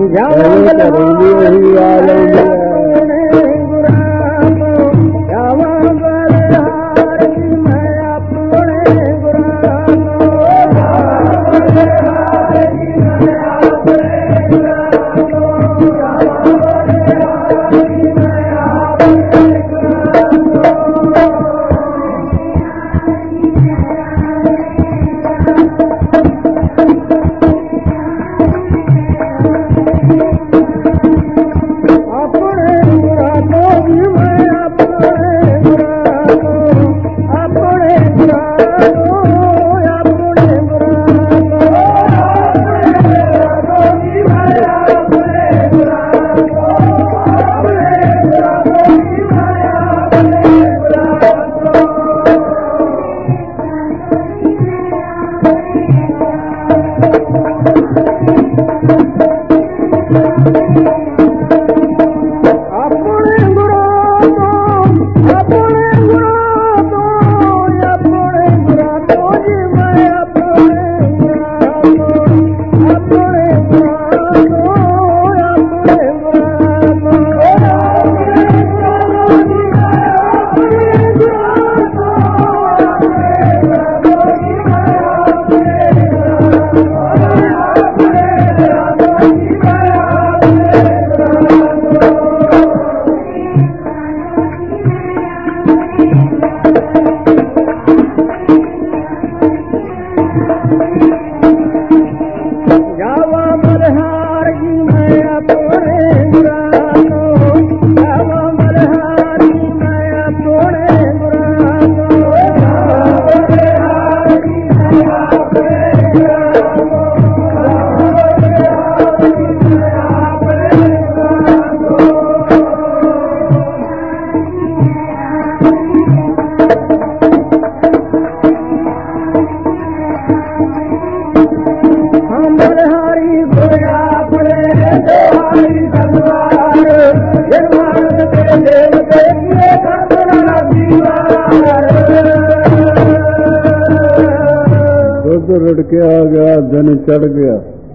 लड़के आ गया, दिन चढ़ गया,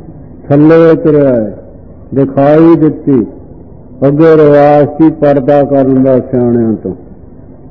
थले उतरिया है, दिखाई दिती। अगे रिवाज की पर्दा करन सियाणियां तो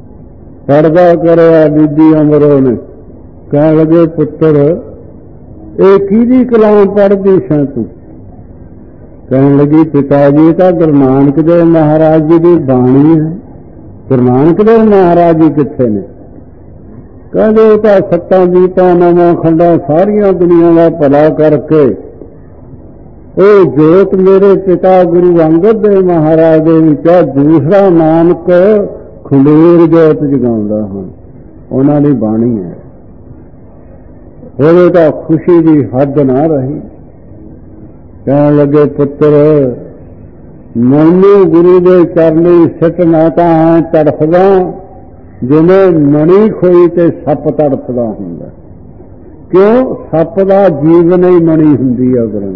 पर्दा कराया बीबी अमरो ने। कह लगे पुत्र ਇਹ ਕਿਹਦੀ ਕਲਾਮ ਪੜ੍ਹਦੀ ਸਾਂ ਤੂੰ? ਕਹਿਣ ਲੱਗੀ ਪਿਤਾ ਜੀ ਤਾਂ ਗੁਰੂ ਨਾਨਕ ਦੇਵ ਮਹਾਰਾਜ ਜੀ ਦੀ ਬਾਣੀ ਹੈ। ਗੁਰੂ ਨਾਨਕ ਦੇਵ ਮਹਾਰਾਜ ਜੀ ਕਿੱਥੇ ਨੇ? ਕਹਿੰਦੇ ਉਹ ਤਾਂ ਸੱਤਾਂ ਦੀਪਾਂ ਨਵਾਂ ਖੰਡਾਂ ਸਾਰੀਆਂ ਦੁਨੀਆਂ ਦਾ ਭਲਾ ਕਰਕੇ ਉਹ ਜੋਤ ਮੇਰੇ ਪਿਤਾ ਗੁਰੂ ਅੰਗਦ ਦੇਵ ਮਹਾਰਾਜ ਦੇ ਵਿੱਚ ਦੂਸਰਾ ਨਾਨਕ ਖੰਡੇਰ ਜੋਤ ਜਗਾਉਂਦਾ ਹਾਂ, ਉਹਨਾਂ ਦੀ ਬਾਣੀ ਹੈ। ਉਹਦੇ ਤਾਂ ਖੁਸ਼ੀ ਦੀ ਹੱਦ ਨਾ ਰਹੀ। ਕਹਿਣ ਲੱਗੇ ਪੁੱਤਰ ਮੈਨੂੰ ਗੁਰੂ ਦੇ ਚਰਨੀ ਸਿੱਟ ਨਾ ਤਾਂ ਤੜਫਦਾ ਜਿਵੇਂ ਮਣੀ ਖੋਈ ਤੇ ਸੱਪ ਤੜਫਦਾ ਹੁੰਦਾ। ਕਿਉਂ? ਸੱਪ ਦਾ ਜੀਵਨ ਹੀ ਮਣੀ ਹੁੰਦੀ ਆ ਗੁਰੂ।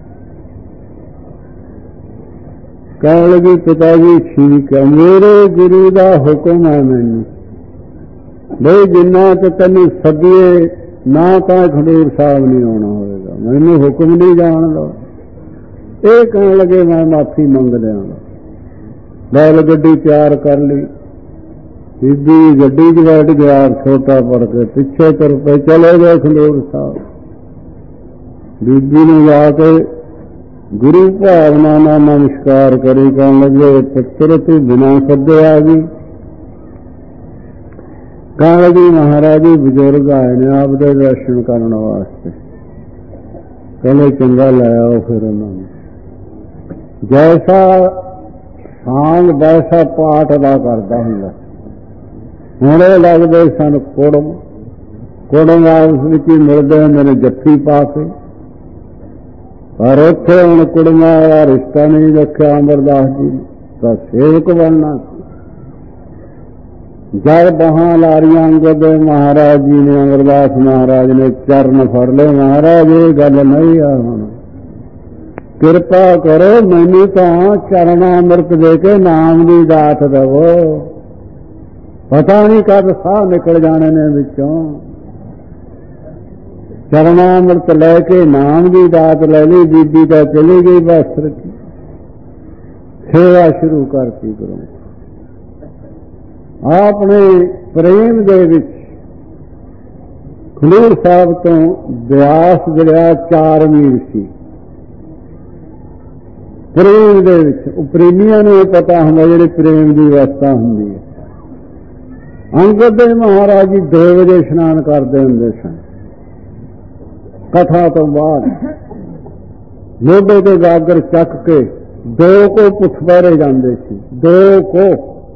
ਕਹਿਣ ਲੱਗੀ ਪਿਤਾ ਜੀ ਠੀਕ ਹੈ, ਮੇਰੇ ਗੁਰੂ ਦਾ ਹੁਕਮ ਹੈ ਮੈਨੂੰ ਬਈ ਜਿੰਨਾ ਚ ਤੈਨੂੰ ਸੱਦੀਏ ਨਾ ਤਾਂ ਖਡੂਰ ਸਾਹਿਬ ਨਹੀਂ ਆਉਣਾ ਹੋਵੇਗਾ, ਮੈਨੂੰ ਹੁਕਮ ਨਹੀਂ ਜਾਣਦਾ। ਇਹ ਕਹਿਣ ਲੱਗੇ ਮੈਂ ਮਾਫੀ ਮੰਗ ਲਿਆਂਗਾ। ਬੈਲ ਗੱਡੀ ਤਿਆਰ ਕਰ ਲਈ, ਬੀਬੀ ਗੱਡੀ 'ਚ ਬੈਠ ਗਿਆ, ਛੋਟਾ ਪੜ ਕੇ ਪਿੱਛੇ ਤੁਰ ਪਏ, ਚਲੇ ਗਏ ਖਡੂਰ ਸਾਹਿਬ। ਬੀਬੀ ਨੂੰ ਜਾ ਕੇ ਗੁਰੂ ਭਾਵਨਾ ਨਾਲ ਨਮਸਕਾਰ ਕਰੀ। ਕਹਿਣ ਲੱਗੇ ਪੁੱਤਰ ਤੂੰ ਬਿਨਾਂ ਸੱਦੇ ਆ ਗਈ? ਕਹਿਣ ਲੱਗੀ ਮਹਾਰਾਜ ਜੀ ਬਜ਼ੁਰਗ ਆਏ ਨੇ ਆਪ ਦੇ ਦਰਸ਼ਨ ਕਰਨ ਵਾਸਤੇ। ਕਹਿੰਦੇ ਚੰਗਾ ਲੈ ਆਓ। ਫਿਰ ਉਹਨਾਂ ਨੂੰ ਜੈਸਾ ਸਾਂਗ ਵੈਸਾ ਪਾਠ ਅਦਾ ਕਰਦਾ ਹੁੰਦਾ। ਹੁਣ ਇਹ ਲੱਗਦੇ ਸਨ ਕੁੜਮ ਆਪਸ ਵਿੱਚ ਹੀ ਮਿਲਦੇ ਹੁੰਦੇ ਨੇ ਜੱਫੀ ਪਾ ਕੇ। ਪਰ ਉੱਥੇ ਹੁਣ ਕੁੜਮਾਂ ਦਾ ਰਿਸ਼ਤਾ ਨਹੀਂ ਰੱਖਿਆ ਅਮਰਦਾਸ ਜੀ ਦਾ ਸੇਵਕ ਬਣਨਾ। ਜਦ ਬਾਹਾਂ ਲਾਰੀਆਂ ਅੰਗਦ ਮਹਾਰਾਜ ਜੀ ਨੇ, ਅਮਰਦਾਸ ਮਹਾਰਾਜ ਨੇ ਚਰਨ ਫੜ ਲਏ। ਮਹਾਰਾਜ ਇਹ ਗੱਲ ਨਹੀਂ ਆ, ਹੁਣ ਕਿਰਪਾ ਕਰੋ ਮੈਨੂੰ ਤਾਂ ਚਰਨਾ ਅੰਮ੍ਰਿਤ ਦੇ ਕੇ ਨਾਮ ਦੀ ਦਾਤ ਦੇਵੋ। ਪਤਾ ਨਹੀਂ ਕਦ ਸਾਹ ਨਿਕਲ ਜਾਣੇ ਨੇ ਵਿੱਚੋਂ। ਚਰਨਾ ਅੰਮ੍ਰਿਤ ਲੈ ਕੇ ਨਾਮ ਦੀ ਦਾਤ ਲੈ ਲਈ। ਬੀਬੀ ਤਾਂ ਚਲੀ ਗਈ ਬਸ ਰੱਖੀ, ਸੇਵਾ ਸ਼ੁਰੂ ਕਰਤੀ ਗੁਰੂ। ਆਪਣੇ ਪ੍ਰੇਮ ਦੇ ਵਿੱਚ ਖਡੂਰ ਸਾਹਿਬ ਤੋਂ ਬਿਆਸ ਦਰਿਆ 4 ਮੀਲ ਸੀ। ਪ੍ਰੇਮ ਦੇ ਵਿੱਚ ਉਹ ਪ੍ਰੇਮੀਆਂ ਨੂੰ ਪਤਾ ਹੁੰਦਾ ਜਿਹੜੇ ਪ੍ਰੇਮ ਦੀ ਅਵਸਥਾ ਹੁੰਦੀ ਹੈ। ਅੰਗਦ ਦੇਵ ਮਹਾਰਾਜ ਜੀ 2 ਵਜੇ ਇਸ਼ਨਾਨ ਕਰਦੇ ਹੁੰਦੇ ਸਨ। ਕਥਾ ਤੋਂ ਬਾਅਦ ਮੋਢੇ ਤੇ ਗਾਗਰ ਚੱਕ ਕੇ 2 ਕੋ ਪੁੱਠਵਾਰੇ ਜਾਂਦੇ ਸੀ। 2 ਕੋ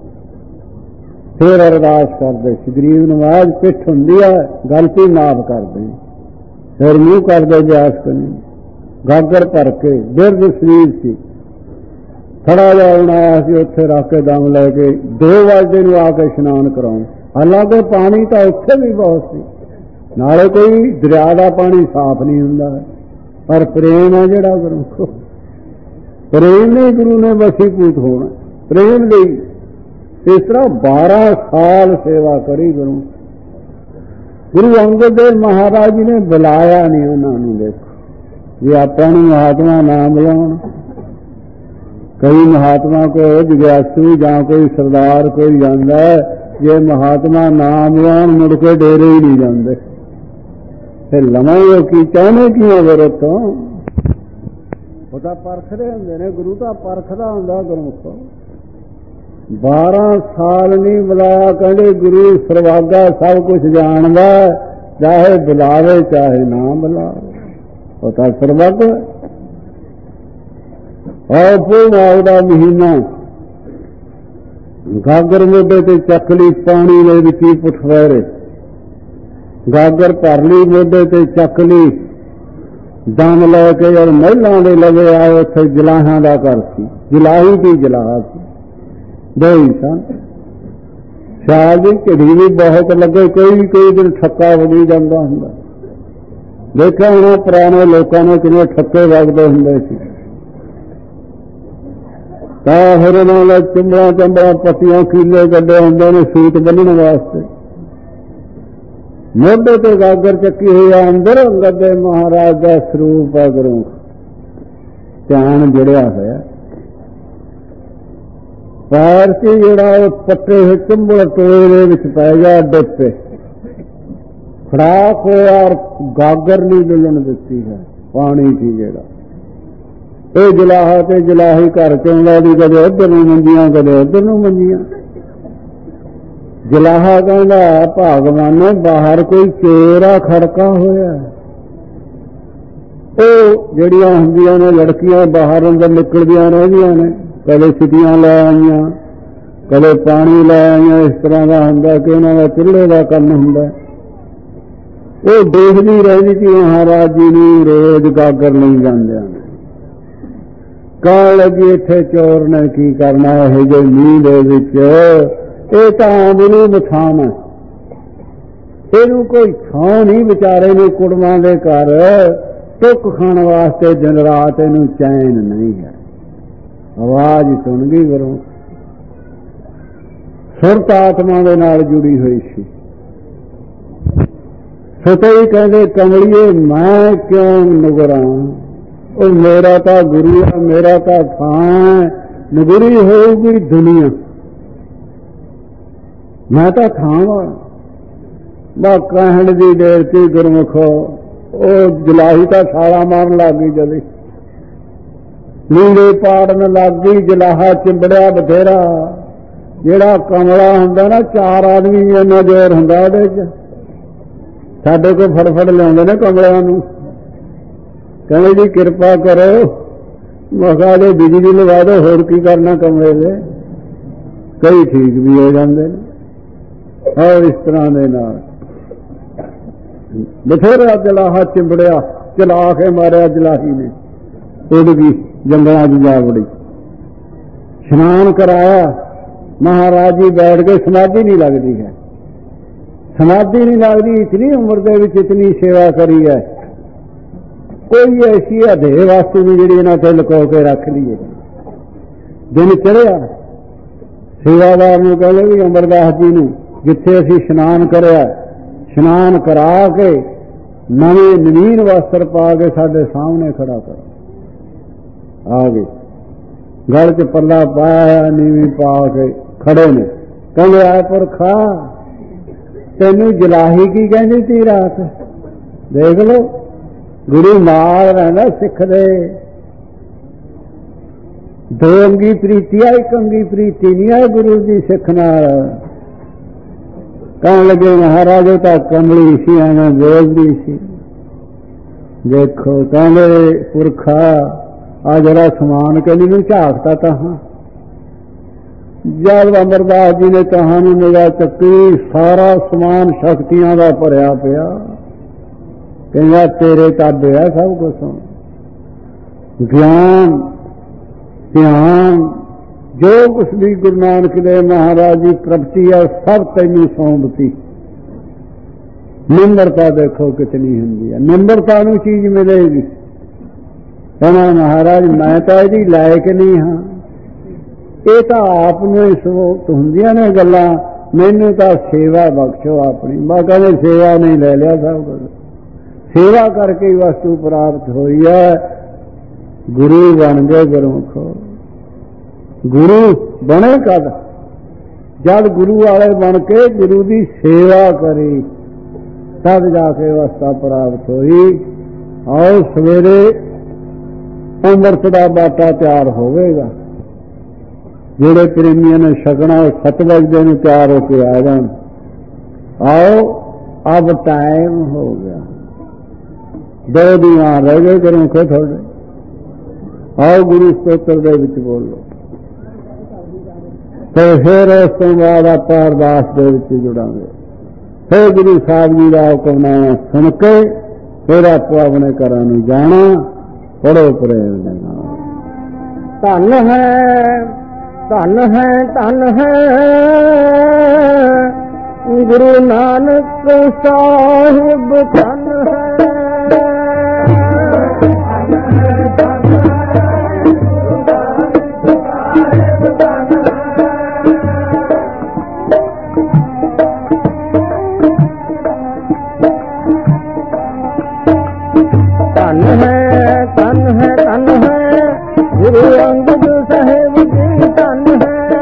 ਫਿਰ ਅਰਦਾਸ ਕਰਦੇ ਸੀ। ਗਰੀਬ ਨਵਾਜ਼ ਪਿੱਠ ਹੁੰਦੀ ਹੈ, ਗਲਤੀ ਮਾਫ ਕਰਦੇ। ਫਿਰ ਮੂੰਹ ਕਰਦੇ ਬਿਆਸ ਕਰਨੀ। ਗਾਗਰ ਭਰ ਕੇ ਬਿਰਧ ਸਰੀਰ ਸੀ, ਥੜਾ ਜਿਹਾ ਆਇਆ ਸੀ, ਉੱਥੇ ਰੱਖ ਕੇ ਦਮ ਲੈ ਕੇ 2 ਵਜੇ ਨੂੰ ਆ ਕੇ ਇਸ਼ਨਾਨ ਕਰਾਉਣ। ਹਾਲਾਂਕਿ ਪਾਣੀ ਤਾਂ ਉੱਥੇ ਵੀ ਬਹੁਤ ਸੀ, ਨਾਲੇ ਕੋਈ ਦਰਿਆ ਦਾ ਪਾਣੀ ਸਾਫ਼ ਨਹੀਂ ਹੁੰਦਾ, ਪਰ ਪ੍ਰੇਮ ਹੈ ਜਿਹੜਾ ਗੁਰੂ ਕੋ, ਪ੍ਰੇਮ ਨੇ ਗੁਰੂ ਨੇ ਵਸੀਭੂਤ ਹੋਣਾ। ਪ੍ਰੇਮ ਲਈ ਇਸ ਤਰ੍ਹਾਂ 12 ਸਾਲ ਸੇਵਾ ਕਰੀ ਗੁਰੂ। ਗੁਰੂ ਅੰਗਦ ਦੇਵ ਮਹਾਰਾਜ ਜੀ ਨੇ ਬੁਲਾਇਆ ਨਹੀਂ ਉਹਨਾਂ ਨੂੰ। ਦੇਖੋ ਜੇ ਆਪਾਂ ਨੂੰ ਮਹਾਤਮਾ ਨਾਮ ਬੁਲਾਉਣ, ਕਈ ਮਹਾਤਮਾ ਕੋ ਜਗਿਆਸੂ ਜਾਂ ਕੋਈ ਸਰਦਾਰ ਕੋਈ ਜਾਂਦਾ ਹੈ, ਜੇ ਮਹਾਤਮਾ ਨਾਮ ਬੁਲਾਉਣ ਮੁੜ ਕੇ ਡੇਰੇ ਹੀ ਨਹੀਂ ਜਾਂਦੇ। ਫਿਰ ਲਵਾਂਗੇ ਕੀ ਚਾਹਨੇ ਕਿਉਂ ਵਰਤੋਂ? ਉਹ ਤਾਂ ਪਰਖਦੇ ਹੁੰਦੇ ਨੇ, ਗੁਰੂ ਤਾਂ ਪਰਖਦਾ ਹੁੰਦਾ ਗੁਰੂ ਕੋ। 12 ਸਾਲ ਨਹੀਂ ਬੁਲਾਇਆ। ਕਹਿੰਦੇ ਗੁਰੂ ਸਰਵਾਗਾ ਸਭ ਕੁਝ ਜਾਣਦਾ, ਚਾਹੇ ਬੁਲਾਵੇ ਚਾਹੇ ਨਾ ਬੁਲਾਵੇ, ਉਹ ਤਾਂ ਸਰਵਾਗਾ। ਔਰ ਪੂਰ ਦਾ ਮਹੀਨਾ ਗਾਗਰ ਮੋਢੇ ਤੇ ਚੱਕ ਲਈ, ਪਾਣੀ ਦੇ ਵਿੱਚ ਹੀ ਪੁੱਠਵਾਰੇ ਗਾਗਰ ਭਰ ਲਈ, ਮੋਢੇ ਤੇ ਚੱਕ ਲਈ, ਦਮ ਲੈ ਕੇ ਔਰ ਮਹਿਲਾਂ ਦੇ ਲਵੇ ਆਏ। ਉੱਥੇ ਜਲਾਹਾਂ ਦਾ ਘਰ ਸੀ, ਜਲਾਹੀ ਦੀ ਜਲਾਹ ਸੀ, 2 ਹੀ ਸਨ। ਸ਼ਾਲ ਦੀ ਝੜੀ ਵੀ ਬਹੁਤ ਲੱਗੇ, ਕੋਈ ਦਿਨ ਠੱਕਾ ਵਗੀ ਜਾਂਦਾ ਹੁੰਦਾ। ਦੇਖਿਆ ਉਹਨਾਂ ਪੁਰਾਣੇ ਲੋਕਾਂ ਨੇ ਕਿਵੇਂ ਠੱਕੇ ਵਗਦੇ ਹੁੰਦੇ ਸੀ। ਤਾਂ ਫਿਰ ਉਹਨਾਂ ਨੇ ਚੰਬੜਾ ਪੱਤੀਆਂ ਕੀਲੇ ਗੱਡੇ ਹੁੰਦੇ ਨੇ ਸੂਤ ਬੰਨਣ ਵਾਸਤੇ। ਮੋਢੇ ਤੇ ਗਾਗਰ ਚੱਕੀ ਹੋਈ ਆ, ਅੰਦਰ ਅੰਗਦ ਦੇਵ ਮਹਾਰਾਜ ਦਾ ਸਰੂਪ ਹੈ ਗੁਰੂ, ਧਿਆਨ ਜੁੜਿਆ ਹੋਇਆ। ਪੈਰ ਸੀ ਜਿਹੜਾ ਉਹ ਪੱਟੇ ਹੋਏ ਚੰਬੜ ਟੋਏ ਦੇ ਵਿੱਚ ਪੈ ਗਿਆ, ਡਿੱਪੇ खड़ाक होया और गागर नहीं डुलन दिती है पानी थी जेड़ा ये जलाहा ते जलाही घर च आउंदा दी कदे उधर नूं मंजियां कदे उधर नूं मंजियां जलाहा कहंदा भगवान बाहर कोई चोर आ खड़का होया जड़ियां हुंदियां ने लड़कियां बाहर अंदर निकलदियां रहिंदियां ने कदे सिटियां लै आईयां कदे पानी लै आईयां इस तरह का हुंदा कि इन्हां दा चुल्हे दा काम हुंदा वो देखदी रहिंदी कि महाराज जी नूं रोज गागर नहीं जांदियां ने कहण लगी इत्थे चोर ने की करना इहो जे मींह दे विच ਇਹ ਤਾਂ ਆਮਲੀ ਮਥਾਨ ਹੈ ਇਹਨੂੰ ਕੋਈ ਥਾਂ ਨਹੀਂ ਵਿਚਾਰੇ ਨੂੰ ਕੁੜਮਾਂ ਦੇ ਘਰ ਟੁੱਕ ਖਾਣ ਵਾਸਤੇ ਦਿਨ ਰਾਤ ਇਹਨੂੰ ਚੈਨ ਨਹੀਂ ਹੈ ਆਵਾਜ਼ ਸੁਣ ਗਈ ਘਰੋਂ ਸੁਰਤ ਆਤਮਾ ਦੇ ਨਾਲ ਜੁੜੀ ਹੋਈ ਸੀ ਸਤਿ ਕਹਿੰਦੇ ਕਮਲੀਏ ਮੈਂ ਕਿਉਂ ਨਗਰਾਂ ਉਹ ਮੇਰਾ ਤਾਂ ਗੁਰੂ ਹੈ ਮੇਰਾ ਤਾਂ ਥਾਂ ਨਗਰੀ ਹੋਊਗੀ ਦੁਨੀਆ मैं तो थावा बा कहण की देर थी गुरमुखो वो जलाही तो छाला मारन लग गई जल्दी लीड़े पाड़न लग गई जलाहा चिंबड़िया बथेरा जेड़ा कमला हुंदा ना चार आदमी इन्ना जोर हुंदा उहदे च साडे कोल फड़ लिआउंदे ने कमलिਆਂ ਨੂੰ कहंदे जी किरपा करो मैं कहा जे बिजली लगा दो होर की करना कमले दे कई ठीक भी हो जाते हैं और इस तरह के नाल बथेरा जलाहा चिंबड़िया चला के मारिया जलाही ने उड़ गई जंगलों की जा बड़ी स्नान कराया महाराज जी बैठ के समाधि नहीं लगती है समाधि नहीं लगती इतनी उम्र के विच इतनी सेवा करी है कोई ऐसी अधे वस्तु भी जी इन्हों से लुको के रख लीए दिन चढ़िया सेवादार नूं कहंदे भी अमरदास जी नूं जिथे असी स्नान कराया स्नान करा के नवे नवीन वस्त्र पा के साडे सामने खड़ा कर आ गए गल च पल्ला पाया नीवी पा के खड़े ने कहंदे आए पुरखा तैनू जलाही की कहंदी सी रात देख लो गुरु नाल रहिंदा सिख दे दो अंगी प्रीति आ एक अंगी प्रीति नहीं है गुरु जी सिख नाल कहने लगे महाराज तो कमली सी एवं बोलती सी देखो कहने पुरखा आ जरा समान कली नूं झाकता तहां जब अमरदास जी ने तहां नूं निगाह चुकी सारा समान शक्तियां दा भरिया पिया कहंदा तेरे ताबे है सब कुछ ज्ञान ध्यान जो कुछ भी गुरु नानक देव महाराज जी प्रगति है सब तैनू सौंपती निम्रता देखो कितनी हुंदी है निम्रता नूं चीज मिलेगी कहना महाराज मैं तो इहदी लायक नहीं हाँ ये तो आप नूं सोच हुंदियां ने गल्लां मैनू तो सेवा बख्शो अपनी मैं कहते सेवा नहीं ले लिया सब कुछ सेवा करके वस्तु प्राप्त हुई है गुरु बन गए गुरमुखो गुरु बने कद जब गुरु वाले बन के गुरु की सेवा करी तब जाके अवस्था प्राप्त हुई और सवेरे अमृत का बाटा तैयार होगा जोड़े प्रेमियों ने छकना 7 बजे में तैयार होकर आ जान आओ अब टाइम हो गया 2 दीवान रह गए गुरमुखो थोड़े आओ गुरु स्तोत्र दे विच बोलो तो फिर उस तो बाद आप अरदास दे विच जुड़ांगे फिर गुरु साहब जी का हुक्मनामा सुन के फिर आपको अपने घर नूं जाना पढ़ो प्रेम दे नाल धन है धन है धन है गुरु नानक साहिब धन है धन है गुरु अंगद साहेब जी धन है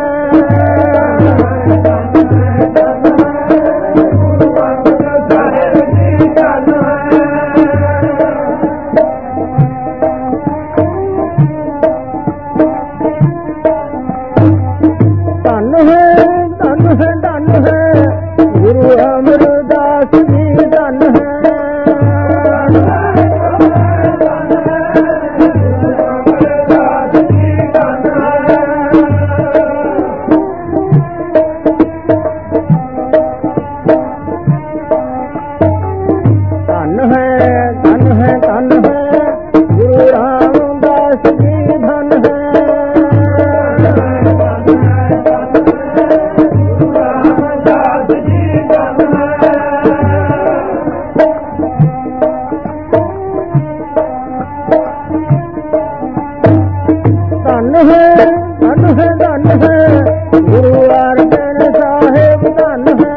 ਧਨ ਹੈ ਧਨ ਹੈ ਧਨ ਹੈ ਗੁਰੂ ਅਰਜਨ ਸਾਹਿਬ ਧਨ ਹੈ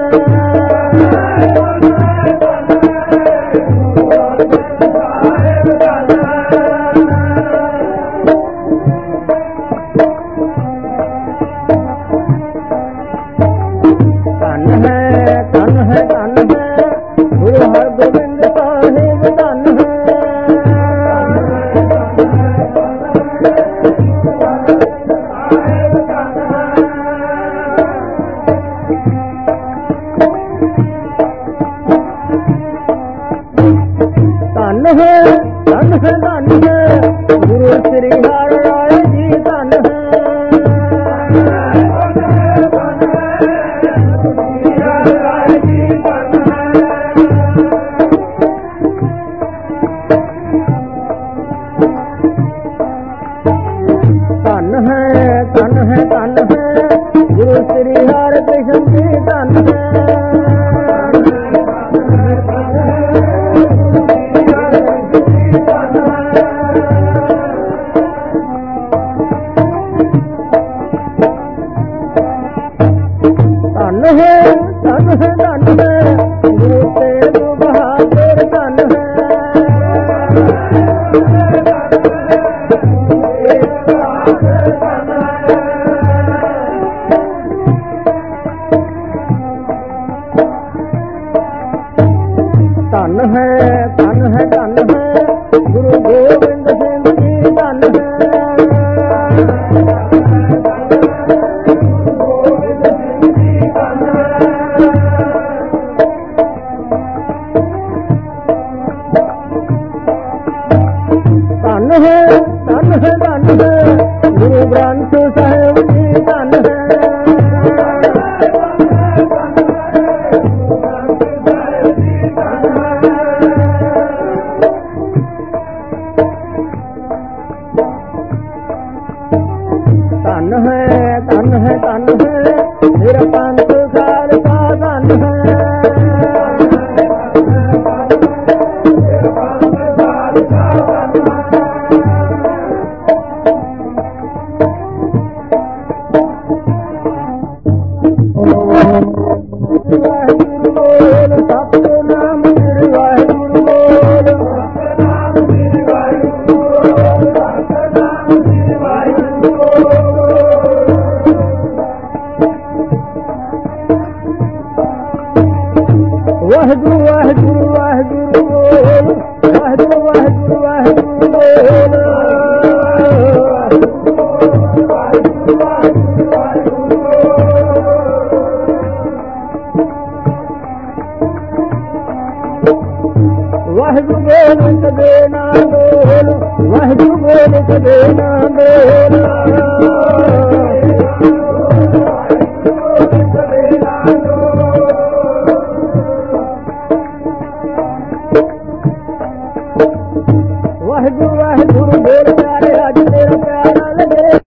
ਧਨ ਹੈ ਧਨ ਹੈ ਧਨ ਹੈ ਗੁਰੂ ਹਰਗੋਬਿੰਦ ਸਾਹਿਬ ਧਨ ਹੈ ਧਨ ਹੈ ਧਨ ਹੈ ਧਨ ਹੈ ਗੁਰੂ ਸ੍ਰੀ ਹਰਿ ਰਾਏ ਜੀ ਧਨ ਹੈ ਧਨ ਹੈ ਧਨ ਹੈ ਧਨ ਹੈ ਗੁਰੂ ਸ੍ਰੀ ਹਰਿ ਕ੍ਰਿਸ਼ਨ ਜੀ ਧਨ ਹੈ ਧਨ ਹੈ ਧਨ ਹੈ ਧਨ ਹੈ ਗੁਰੂ ਤੇਗ ਬਹਾਦਰ ਧਨ ਹੈ ਧਨ ਹੈ ਧਨ ਹੈ ਧਨ ਹੈ ਗੁਰੂ ਗੋਬਿੰਦ ਸਿੰਘ ਜੀ ਧਨ ਹੈ ਧਨ ਹੈ ਧਨ ਹੈ ਧਨ ਹੈ ਗੁਰੂ ਗ੍ਰੰਥ ਸਾਹਿਬ ਜੀ ਧਨ ਹੈ ਧਨ ਹੈ ਧਨ ਹੈ ਧਨ ਹੈ ਮੇਰਾ ਪੰਥ ਖਾਲਸਾ ਧਨ ਹੈ ਵਾਹਿਗੁਰੂ ਬੋਲ ਸਤਿਨਾਮ ਸ੍ਰੀ ਵਾਹਿਗੁਰੂ ਬੋਲ ਸਤਿਨਾਮ ਸ੍ਰੀ ਵਾਹਿਗੁਰੂ ਬੋਲ ਸਤਿਨਾਮ ਸ੍ਰੀ ਵਾਹਿਗੁਰੂ ਬੋਲ ਵਾਹਿਗੁਰੂ ਵਾਹਿਗੁਰੂ ਵਾਹਿਗੁਰੂ ਬੋਲ ਵਾਹਿਗੁਰੂ ਵਾਹਿਗੁਰੂ ਵਾਹਿਗੁਰੂ ਬੋਲ ਵਾਹਿਗੁਰੂ ਬੋਲ ਕਦੇ ਨਾ ਬੋਲ ਵਾਹਿਗੁਰੂ ਬੋਲ ਕਦੇ ਨਾ ਬੋਲ